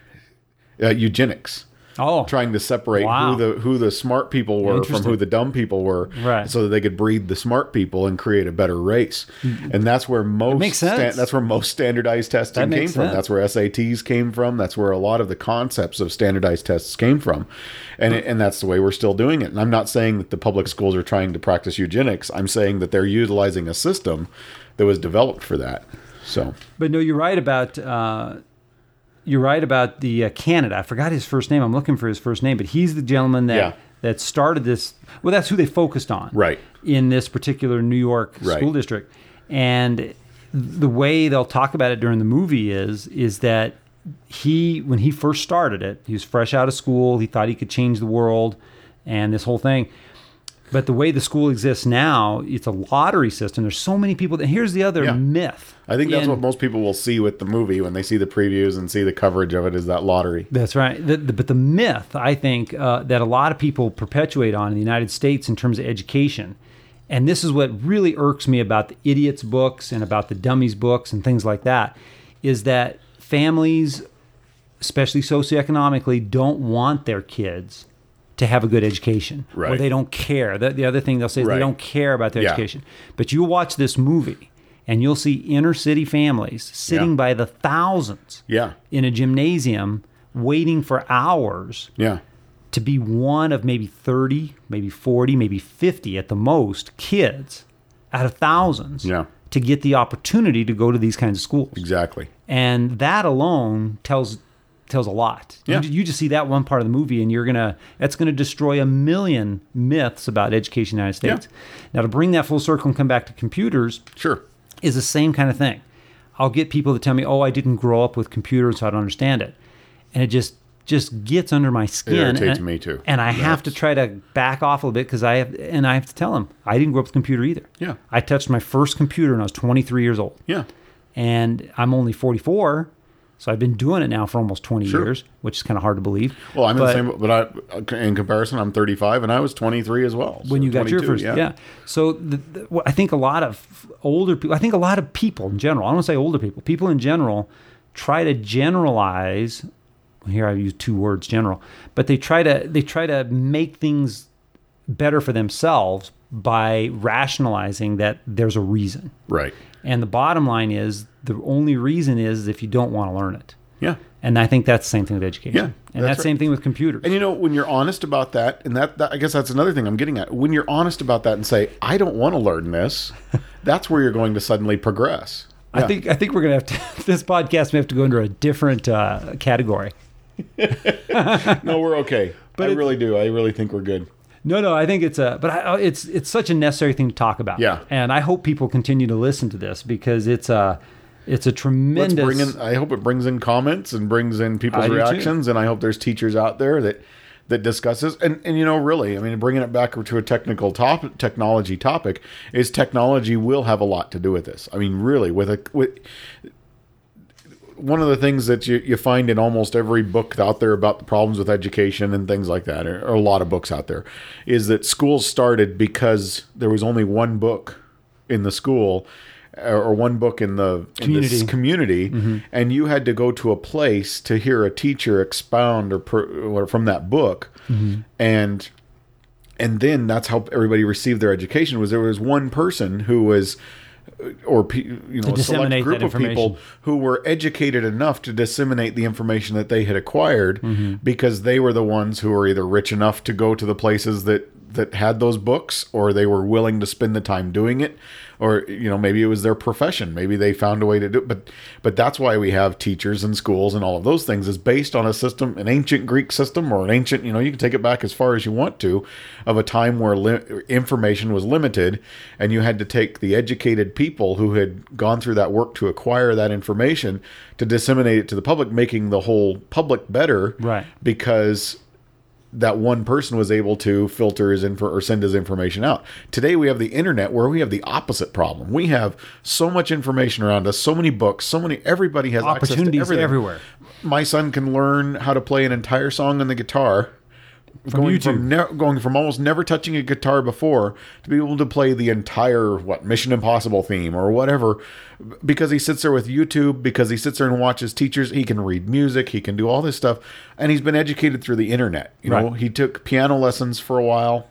uh, eugenics. Oh, Trying to separate Wow. who the who the smart people were from Interesting. who the dumb people were, Right. so that they could breed the smart people and create a better race. And that's where most makes sense. that's where most standardized testing That came makes from. sense. That's where S A Ts came from. That's where a lot of the concepts of standardized tests came from, and it, and that's the way we're still doing it. And I'm not saying that the public schools are trying to practice eugenics. I'm saying that they're utilizing a system that was developed for that. So but no, you're right about. Uh, You're right about the uh, Canada. I forgot his first name. I'm looking for his first name, but he's the gentleman that Yeah. that started this. Well, that's who they focused on, Right. in this particular New York Right. school district. And the way they'll talk about it during the movie is is that he, when he first started it, he was fresh out of school. He thought he could change the world, and this whole thing. But the way the school exists now, it's a lottery system. There's so many people. And here's the other Yeah. myth. I think that's in- what most people will see with the movie when they see the previews and see the coverage of it is that lottery. That's right. The, the, but the myth, I think, uh, that a lot of people perpetuate on in the United States in terms of education, and this is what really irks me about the idiots books and about the dummies books and things like that, is that families, especially socioeconomically, don't want their kids to have a good education. Or Right. they don't care. The, the other thing they'll say is Right. they don't care about their Yeah. education. But you watch this movie, and you'll see inner city families sitting Yeah. by the thousands Yeah. in a gymnasium waiting for hours Yeah. to be one of maybe thirty, maybe forty, maybe fifty at the most kids out of thousands Yeah. to get the opportunity to go to these kinds of schools. Exactly. And that alone tells tells a lot. Yeah. You, you just see that one part of the movie, and you're gonna that's gonna destroy a million myths about education in the United States. Yeah. Now, to bring that full circle and come back to computers, Sure. is the same kind of thing. I'll get people to tell me, "Oh, I didn't grow up with computers, so I don't understand it," and it just just gets under my skin. It irritates and, me too. And I have to try to back off a little bit because I have, and I have to tell them I didn't grow up with a computer either. Yeah. I touched my first computer when I was twenty-three years old. Yeah. And I'm only forty-four, so I've been doing it now for almost twenty Sure. years, which is kind of hard to believe. Well, I'm but in the same, but I, in comparison, I'm thirty-five, and I was twenty-three as well. when So you got your twenty-two, first, yeah. So the, the, what I think a lot of older people, I think a lot of people in general, I don't want to say older people, people in general try to generalize. Here I use two words, general, but they try to they try to make things better for themselves by rationalizing that there's a reason. Right. And the bottom line is the only reason is if you don't want to learn it. Yeah. And I think that's the same thing with education. Yeah, and that's that's the same right. thing with computers. And you know, when you're honest about that, and that, that I guess that's another thing I'm getting at. When you're honest about that and say, I don't want to learn this, that's where you're going to suddenly progress. I Yeah. think I think we're gonna have to this podcast may have to go under a different uh, category. No, we're okay. But I it- really do. I really think we're good. No, no, I think it's a, but I, it's it's such a necessary thing to talk about. Yeah. And I hope people continue to listen to this because it's a, it's a Let's tremendous. bring in. I hope it brings in comments and brings in people's I do too. reactions, and I hope there's teachers out there that that discusses. And and you know, really, I mean, bringing it back to a technical topic, technology topic, is technology will have a lot to do with this. I mean, really, with a with. One of the things that you, you find in almost every book out there about the problems with education and things like that, or, or a lot of books out there, is that schools started because there was only one book in the school, or, or one book in the in Community. this community, Mm-hmm. and you had to go to a place to hear a teacher expound or, per, or from that book, Mm-hmm. and and then that's how everybody received their education. Was there was one person who was. Or pe- you know, a select disseminate group that of people information. who were educated enough to disseminate the information that they had acquired, Mm-hmm. because they were the ones who were either rich enough to go to the places that that had those books, or they were willing to spend the time doing it, or you know, maybe it was their profession, maybe they found a way to do it. But but that's why we have teachers and schools and all of those things, is based on a system, an ancient Greek system, or an ancient, you know, you can take it back as far as you want to, of a time where li- information was limited, and you had to take the educated people who had gone through that work to acquire that information to disseminate it to the public, making the whole public better, Right. because that one person was able to filter his info or send his information out. Today we have the internet, where we have the opposite problem. We have so much information around us, so many books, so many, everybody has access to Opportunities everything. everywhere. My son can learn how to play an entire song on the guitar, going YouTube. from ne- going from almost never touching a guitar before to be able to play the entire what Mission Impossible theme or whatever, because he sits there with YouTube, because he sits there and watches teachers. He can read music, he can do all this stuff, and he's been educated through the internet. You know, Right. he took piano lessons for a while,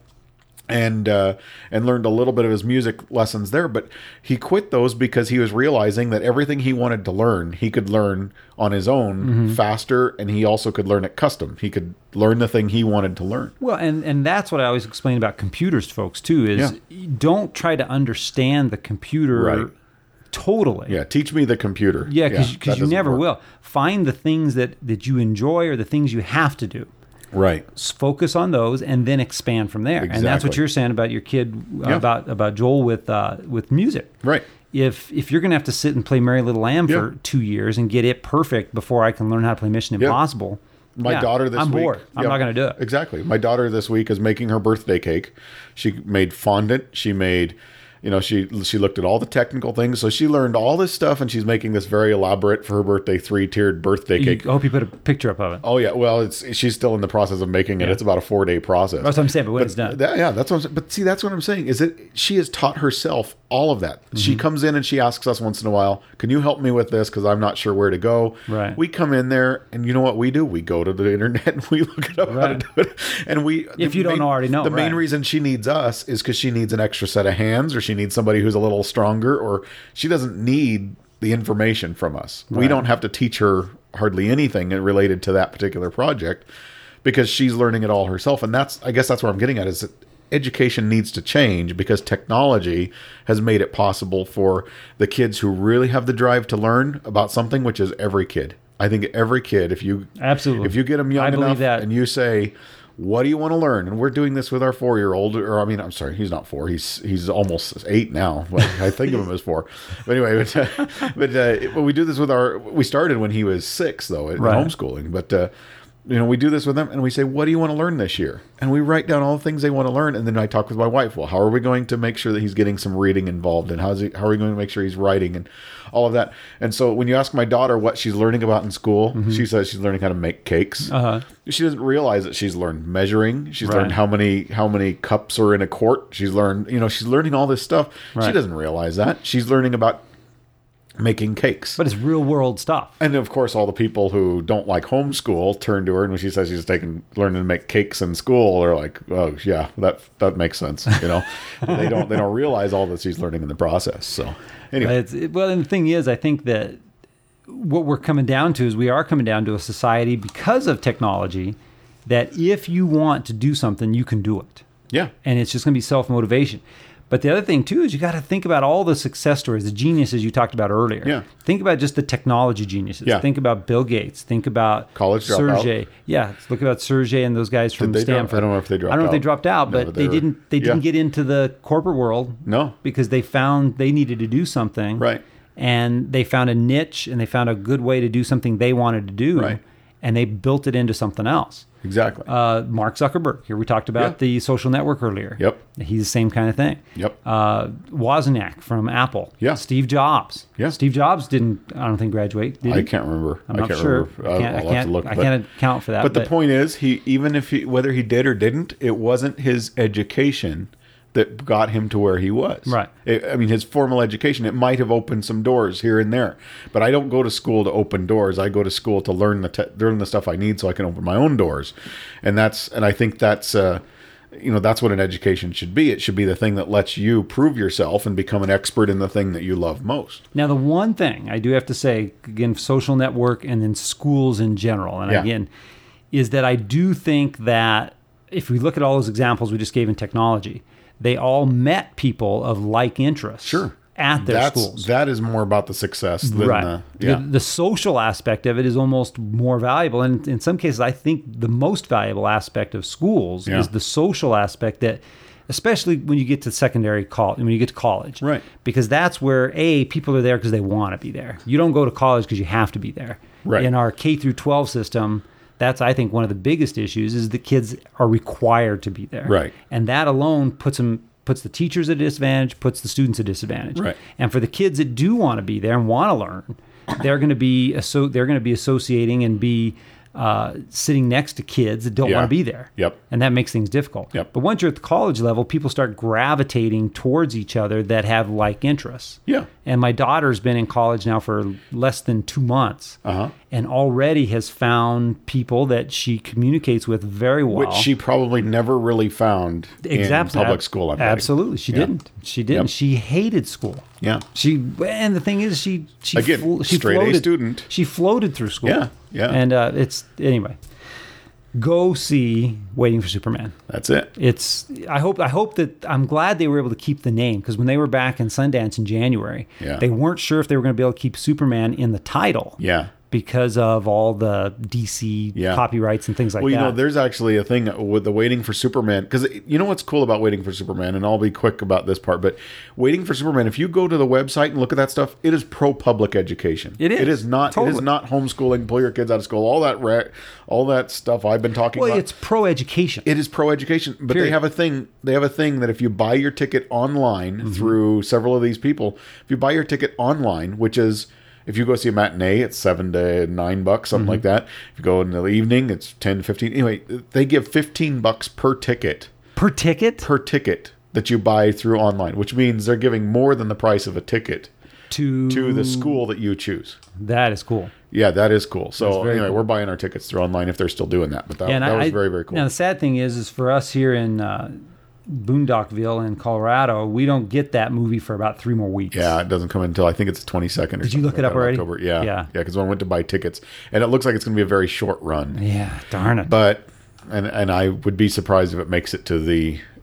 and uh, and learned a little bit of his music lessons there, but he quit those because he was realizing that everything he wanted to learn, he could learn on his own Mm-hmm. faster, and he also could learn it custom. He could learn the thing he wanted to learn. Well, and, and that's what I always explain about computers to folks too, is Yeah. you don't try to understand the computer Right. totally. Yeah, teach me the computer. Yeah, because that you doesn't never work. will. Find the things that, that you enjoy or the things you have to do. Right. S- Focus on those and then expand from there. And that's what Exactly. you're saying about your kid, uh, Yeah. about about Joel with uh, with music. Right. If if you're going to have to sit and play Merry Little Lamb Yeah. for two years and get it perfect before I can learn how to play Mission Yeah. Impossible, My yeah, daughter this I'm week. bored. I'm yeah, not going to do it. Exactly. My daughter this week is making her birthday cake. She made fondant. She made, you know, she she looked at all the technical things. So she learned all this stuff, and she's making this very elaborate for her birthday three tiered birthday You- cake. I hope you put a picture up of it. Oh yeah, well, it's she's still in the process of making it. Yeah. It's about a four day process. That's what I'm saying. But when it's done, That- yeah, that's what I'm saying. But see, that's what I'm saying is that she has taught herself all of that. Mm-hmm. She comes in and she asks us once in a while, "Can you help me with this? Because I'm not sure where to go." Right. We come in there, and you know what we do? We go to the internet and we look it up how to Right. do it. And we, If the you don't main- already know, the main right. reason she needs us is because she needs an extra set of hands, or she needs somebody who's a little stronger, or she doesn't need the information from us. We Right. don't have to teach her hardly anything related to that particular project, because she's learning it all herself. And that's, I guess that's where I'm getting at, is that education needs to change, because technology has made it possible for the kids who really have the drive to learn about something, which is every kid. I think every kid, if you Absolutely. if you get them young I believe enough that. and you say, what do you want to learn? And we're doing this with our four-year-old, or I mean, I'm sorry, he's not four. He's he's almost eight now. Like, I think of him as four. But anyway, but, uh, but, uh, but we do this with our. We started when he was six, though, in Right. homeschooling. But uh, you know, we do this with them, and we say, what do you want to learn this year? And we write down all the things they want to learn, and then I talk with my wife. Well, how are we going to make sure that he's getting some reading involved, and how's he, how are we going to make sure he's writing, and all of that. And so when you ask my daughter what she's learning about in school, Mm-hmm. she says she's learning how to make cakes. Uh-huh. She doesn't realize that she's learned measuring. She's Right. learned how many how many cups are in a quart. She's learned, you know, she's learning all this stuff. She Right. doesn't realize that. She's learning about making cakes. But it's real world stuff. And of course, all the people who don't like homeschool turn to her, and when she says she's taking learning to make cakes in school, they're like, "Oh, yeah, that that makes sense." You know, they don't they don't realize all that she's learning in the process. So, anyway, It's, it, well, and the thing is, I think that what we're coming down to is we are coming down to a society because of technology that if you want to do something, you can do it. yeah, And it's just going to be self-motivation. But the other thing, too, is you got to think about all the success stories, the geniuses you talked about earlier. Yeah. Think about just the technology geniuses. Yeah. Think about Bill Gates. Think about College dropout. Sergey. Yeah, look about Sergey and those guys from they drop- Stanford. I don't know if they dropped I don't know if they out. dropped out, No, but but they, they were- didn't. They didn't yeah. get into the corporate world. No. because they found they needed to do something. Right. And they found a niche, and they found a good way to do something they wanted to do. Right. And they built it into something else. exactly. Uh, Mark Zuckerberg. Here we talked about Yeah. the social network earlier. Yep. He's the same kind of thing. Yep. Uh, Wozniak from Apple. Yeah. Steve Jobs. Yeah. Steve Jobs didn't, I don't think, graduate. Did he? I can't remember. I'm I not can't sure. remember. I I'll- can't, I'll I have can't, to look. I but- can't account for that. But the point is, he even if he whether he did or didn't, it wasn't his education that got him to where he was. Right. It, I mean, his formal education, it might have opened some doors here and there, but I don't go to school to open doors. I go to school to learn the te- learn the stuff I need so I can open my own doors, and that's and I think that's. Uh, you know, that's what an education should be. It should be the thing that lets you prove yourself and become an expert in the thing that you love most. Now, the one thing I do have to say, again, social network and then schools in general, and Yeah. again, is that I do think that if we look at all those examples we just gave in technology, they all met people of like interests Sure. at their That's schools. that is more about the success than Right. the The, yeah. the social aspect of it is almost more valuable. And in some cases, I think the most valuable aspect of schools Yeah. is the social aspect that, especially when you get to secondary college, when you get to college. Right. Because that's where, A, people are there because they want to be there. You don't go to college because you have to be there. Right. In our K through twelve system, that's, I think, one of the biggest issues is the kids are required to be there. Right. And that alone puts them puts the teachers at a disadvantage, puts the students at a disadvantage. Right. And for the kids that do want to be there and want to learn, they're going to be asso- they're going to be associating and be uh, sitting next to kids that don't Yeah. want to be there. Yep. And that makes things difficult. Yep. But once you're at the college level, people start gravitating towards each other that have like interests. Yeah. And my daughter's been in college now for less than two months, Uh-huh. and already has found people that she communicates with very well. Which she probably never really found Exactly. in public Ab- school. I'm betting. Absolutely, she Yeah. didn't. She didn't. Yep. She hated school. Yeah. She and the thing is, she she Again, flo- she straight A floated, student. She floated through school. Yeah, yeah. And uh, it's anyway. Go see Waiting for Superman. That's it. It's. I hope. I hope that I'm glad they were able to keep the name, because when they were back in Sundance in January, Yeah. they weren't sure if they were going to be able to keep Superman in the title. Yeah. Because of all the D C Yeah. copyrights and things like Well, you that. know, there's actually a thing with the Waiting for Superman, because you know what's cool about Waiting for Superman, and I'll be quick about this part, but Waiting for Superman, if you go to the website and look at that stuff, it is pro public education. It is. It is not. It Totally. is not homeschooling. Pull your kids out of school. All that. Ra- all that stuff I've been talking well, about. it's pro education. It is pro education, but Period. they have a thing. They have a thing that if you buy your ticket online Mm-hmm. through several of these people, if you buy your ticket online, which is if you go see a matinee, it's seven to nine bucks, something Mm-hmm. like that. If you go in the evening, it's ten to fifteen. Anyway, they give fifteen bucks per ticket Per ticket per ticket that you buy through online, which means they're giving more than the price of a ticket to to the school that you choose. That is cool. Yeah, that is cool. So That's very anyway, cool. we're buying our tickets through online if they're still doing that. But that, And that I, was I- very, very cool. Now the sad thing is, is for us here in uh, Boondockville in Colorado, we don't get that movie for about three more weeks. Yeah, it doesn't come until I think it's the twenty-second. Or Did you look something it like up that, already? October. Yeah, Yeah. yeah. Because when I went to buy tickets, and it looks like it's going to be a very short run. Yeah, darn it. But and and I would be surprised if it makes it to the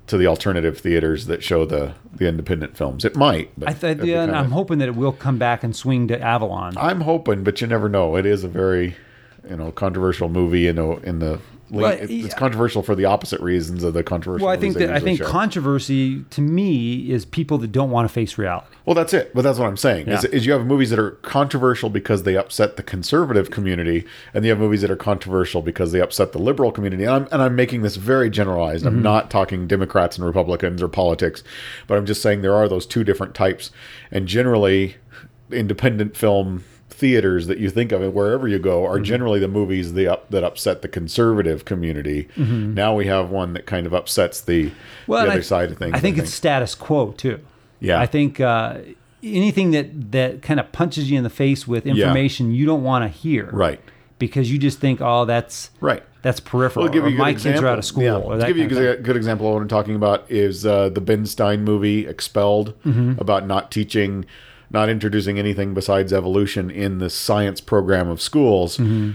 to the alternative theaters that show the, the independent films. It might. But I th- it'd be yeah, and kinda- I'm hoping that it will come back and swing to Avalon. I'm hoping, but you never know. It is a very, you know, controversial movie. You know, in the Well, it- it's yeah. controversial for the opposite reasons of the controversial. Well, I think movies that they I think usually show. controversy to me is people that don't want to face reality. Well, that's it. But that's what I'm saying. Is, Yeah. is you have movies that are controversial because they upset the conservative community, and you have movies that are controversial because they upset the liberal community. And I'm, and I'm making this very generalized. Mm-hmm. I'm not talking Democrats and Republicans or politics, but I'm just saying there are those two different types. And generally, independent film theaters that you think of, and wherever you go, are Mm-hmm. generally the movies the up, that upset the conservative community. Now we have one that kind of upsets the, Mm-hmm. Well, the and other I, side of things. I think it's status quo too. Yeah. I think uh, anything that that kind of punches you in the face with information you don't want to hear, right. Because you just think, oh, that's Right. that's peripheral. Well, to give or you a good my example, kids are out of school. Yeah. Or To that give you kind of a thing. good example of what I'm talking about is uh, the Ben Stein movie Expelled, Mm-hmm. about not teaching, not introducing anything besides evolution in the science program of schools.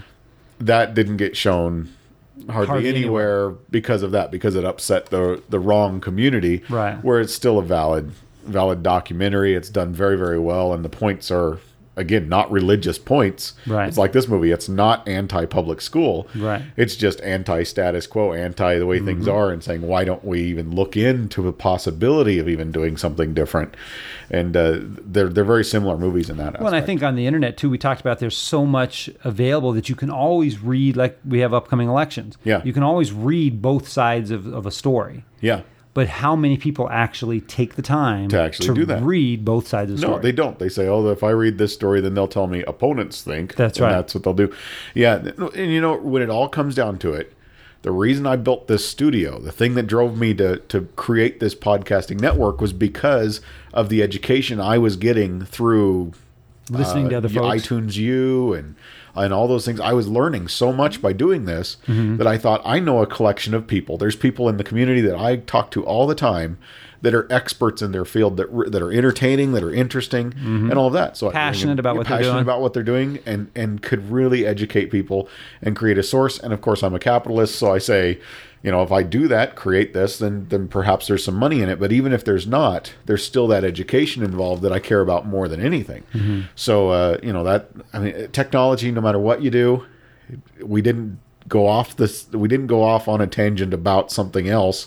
That didn't get shown hardly, Hardly anywhere because of that, because it upset the the wrong community. Right. Where it's still a valid valid documentary. It's done very, very well, and the points are, again, not religious points. Right. It's like this movie. It's not anti-public school. Right. It's just anti-status quo, anti the way things are, and saying, why don't we even look into a possibility of even doing something different? And uh, they're they're very similar movies in that aspect. Well, and I think on the internet too, we talked about there's so much available that you can always read. Like we have upcoming elections. Yeah. You can always read both sides of, of a story. yeah. But how many people actually take the time To actually do that. read both sides of the No, story? they don't. They say, "Oh, if I read this story, then they'll tell me opponents think." That's and right. That's what they'll do. Yeah, and you know, when it all comes down to it, the reason I built this studio, the thing that drove me to to create this podcasting network, was because of the education I was getting through Listening to uh, other folks. iTunes U and and all those things. I was learning so much by doing this Mm-hmm. that I thought, I know a collection of people. There's people in the community that I talk to all the time that are experts in their field, that that are entertaining, that are interesting, and all of that. So I- Passionate about what they're passionate doing. about what they're doing, and and could really educate people and create a source. And of course, I'm a capitalist, so I say, you know, if I do that, create this, then then perhaps there's some money in it. But even if there's not, there's still that education involved that I care about more than anything. Mm-hmm. So uh, you know, that I mean, technology, no matter what you do, we didn't go off this. We didn't go off on a tangent about something else.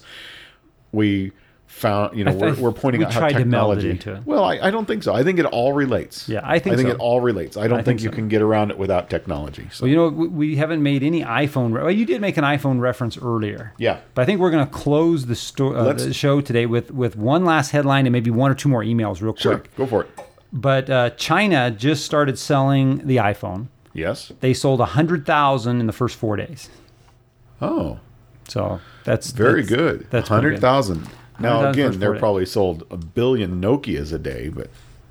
We found, you know, I we're, th- we're pointing we out how tried to meld it technology. into it. Well, I, I don't think so. I think it all relates. Yeah, I think I think so. it all relates. I don't I think, think you so. can get around it without technology. So Well, you know, we, we haven't made any iPhone. Re- well, you did make an iPhone reference earlier. yeah, But I think we're going to close the, sto- uh, Let's- the show today with, with one last headline and maybe one or two more emails real quick. sure, go for it. But uh, China just started selling the iPhone. Yes. They sold one hundred thousand in the first four days. Oh, So that's very that's- good. That's pretty hundred good. thousand. Now one hundred thousand again, first they're four days. probably sold a billion Nokias a day, but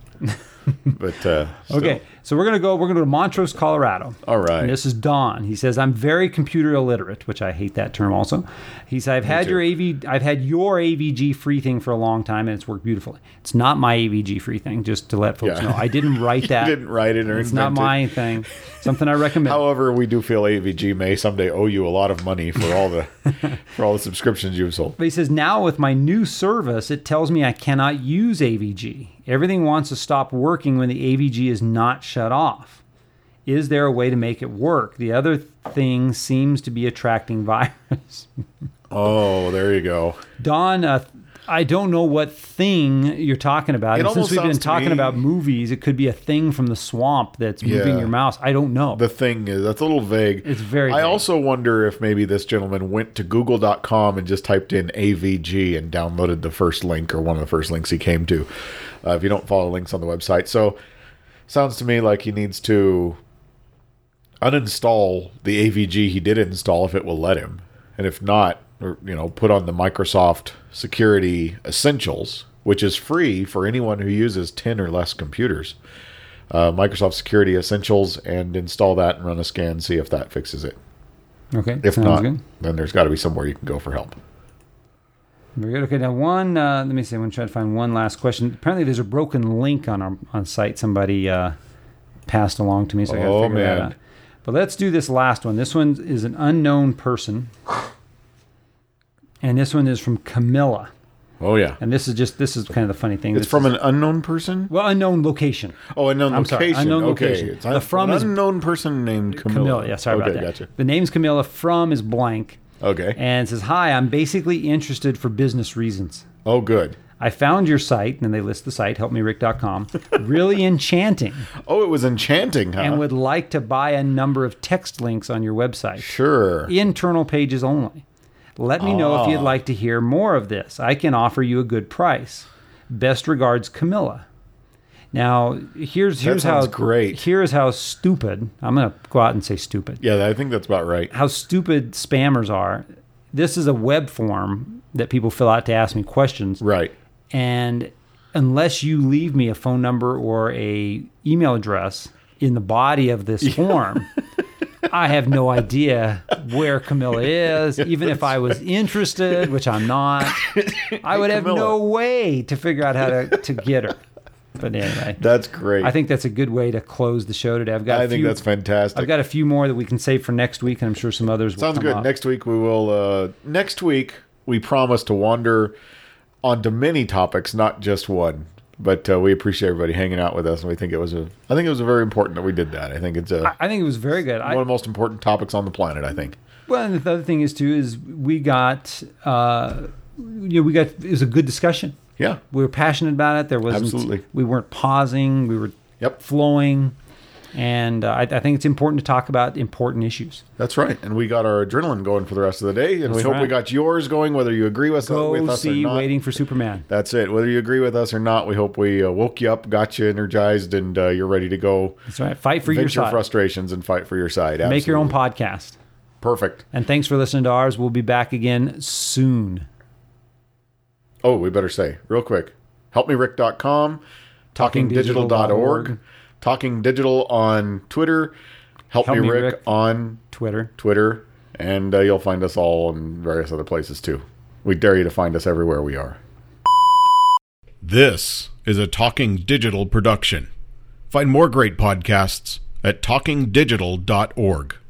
but uh, still. Okay, so we're gonna go. We're gonna go to Montrose, Colorado. All right. And this is Don. He says, "I'm very computer illiterate," which I hate that term. Also, he says, "I've had too. your A V. I've had your A V G free thing for a long time, and it's worked beautifully. It's not my A V G free thing. Just to let folks Yeah. know, I didn't write that. You didn't write it or It's not invent it. my thing. Something I recommend." However, we do feel A V G may someday owe you a lot of money for all the for all the subscriptions you've sold. But he says, now with my new service, it tells me I cannot use A V G. Everything wants to stop working when the A V G is not shut off. Is there a way to make it work? The other thing seems to be attracting virus. Oh, there you go. Don, uh, I don't know what thing you're talking about. It And since almost we've been sounds to talking me- about movies, it could be a thing from the swamp that's moving Yeah. your mouse. I don't know. The thing is, that's a little vague. It's very I vague. also wonder if maybe this gentleman went to google dot com and just typed in A V G and downloaded the first link or one of the first links he came to. Uh, if you don't follow links on the website. So, sounds to me like he needs to uninstall the A V G he did install if it will let him. And if not, or, you know, put on the Microsoft Security Essentials, which is free for anyone who uses ten or less computers. Uh, Microsoft Security Essentials, and install that and run a scan, see if that fixes it. okay, If sounds not, good. then there's got to be somewhere you can go for help. Very good. Okay, now one. Uh, let me see. I'm going to try to find one last question. Apparently, there's a broken link on our on site. Somebody uh, passed along to me, so I got to Oh, figure that man. out. But let's do this last one. This one is an unknown person, And this one is from Camilla. Oh, yeah. And this is just, this is kind of the funny thing. It's This from is, an unknown person? well, unknown location. Oh, unknown I'm location. sorry, unknown okay. location. It's The un- from an is- unknown person named Camilla. Camilla, yeah, sorry okay, about that. Gotcha. The name's Camilla, from is blank. Okay. And it says, hi, I'm basically interested for business reasons. Oh, good. I found your site, and they list the site, help me rick dot com, really enchanting, Oh, it was enchanting, huh? and would like to buy a number of text links on your website. Sure. Internal pages only. Let me know if you'd Ah. like to hear more of this. I can offer you a good price. Best regards, Camilla. Now, here's here's how sounds great. Here's how stupid. I'm going to go out and say stupid. Yeah, I think that's about right. How stupid spammers are. This is a web form that people fill out to ask me questions. Right. And unless you leave me a phone number or a email address in the body of this form, I have no idea where Camilla is. Even if I was interested, which I'm not, I would have Camilla. no way to figure out how to, to get her. But anyway, That's great. I think that's a good way to close the show today. I've got. I a think few, that's fantastic. I've got a few more that we can save for next week, and I'm sure some others will Sounds come good. up. Next week we will. Uh, next week we promise to wander onto many topics, not just one. But uh, we appreciate everybody hanging out with us, and we think it was a. I think it was a very important that we did that. I think it's a, I think it was very good. one I, of the most important topics on the planet. I think. Well, and the other thing is too is we got uh, you know we got it was a good discussion. Yeah. We were passionate about it. There wasn't Absolutely. we weren't pausing. We were Yep. flowing, and uh, I, I think it's important to talk about important issues. That's right. And we got our adrenaline going for the rest of the day, and we That's hope we right. got yours going, whether you agree with, Go with us or see not. Waiting for Superman. That's it. Whether you agree with us or not, we hope we uh, woke you up, got you energized, and uh, you're ready to go. That's right. Fight for your Vent your side. frustrations and fight for your side. Make your own Absolutely. podcast. Perfect. And thanks for listening to ours. We'll be back again soon. Oh, we better say real quick. help me rick dot com, talking digital dot org, Talking Digital on Twitter, Help, Help Me Me Rick, Rick. on Twitter. Twitter, and uh, you'll find us all in various other places too. We dare you to find us everywhere we are. This is a Talking Digital production. Find more great podcasts at talking digital dot org.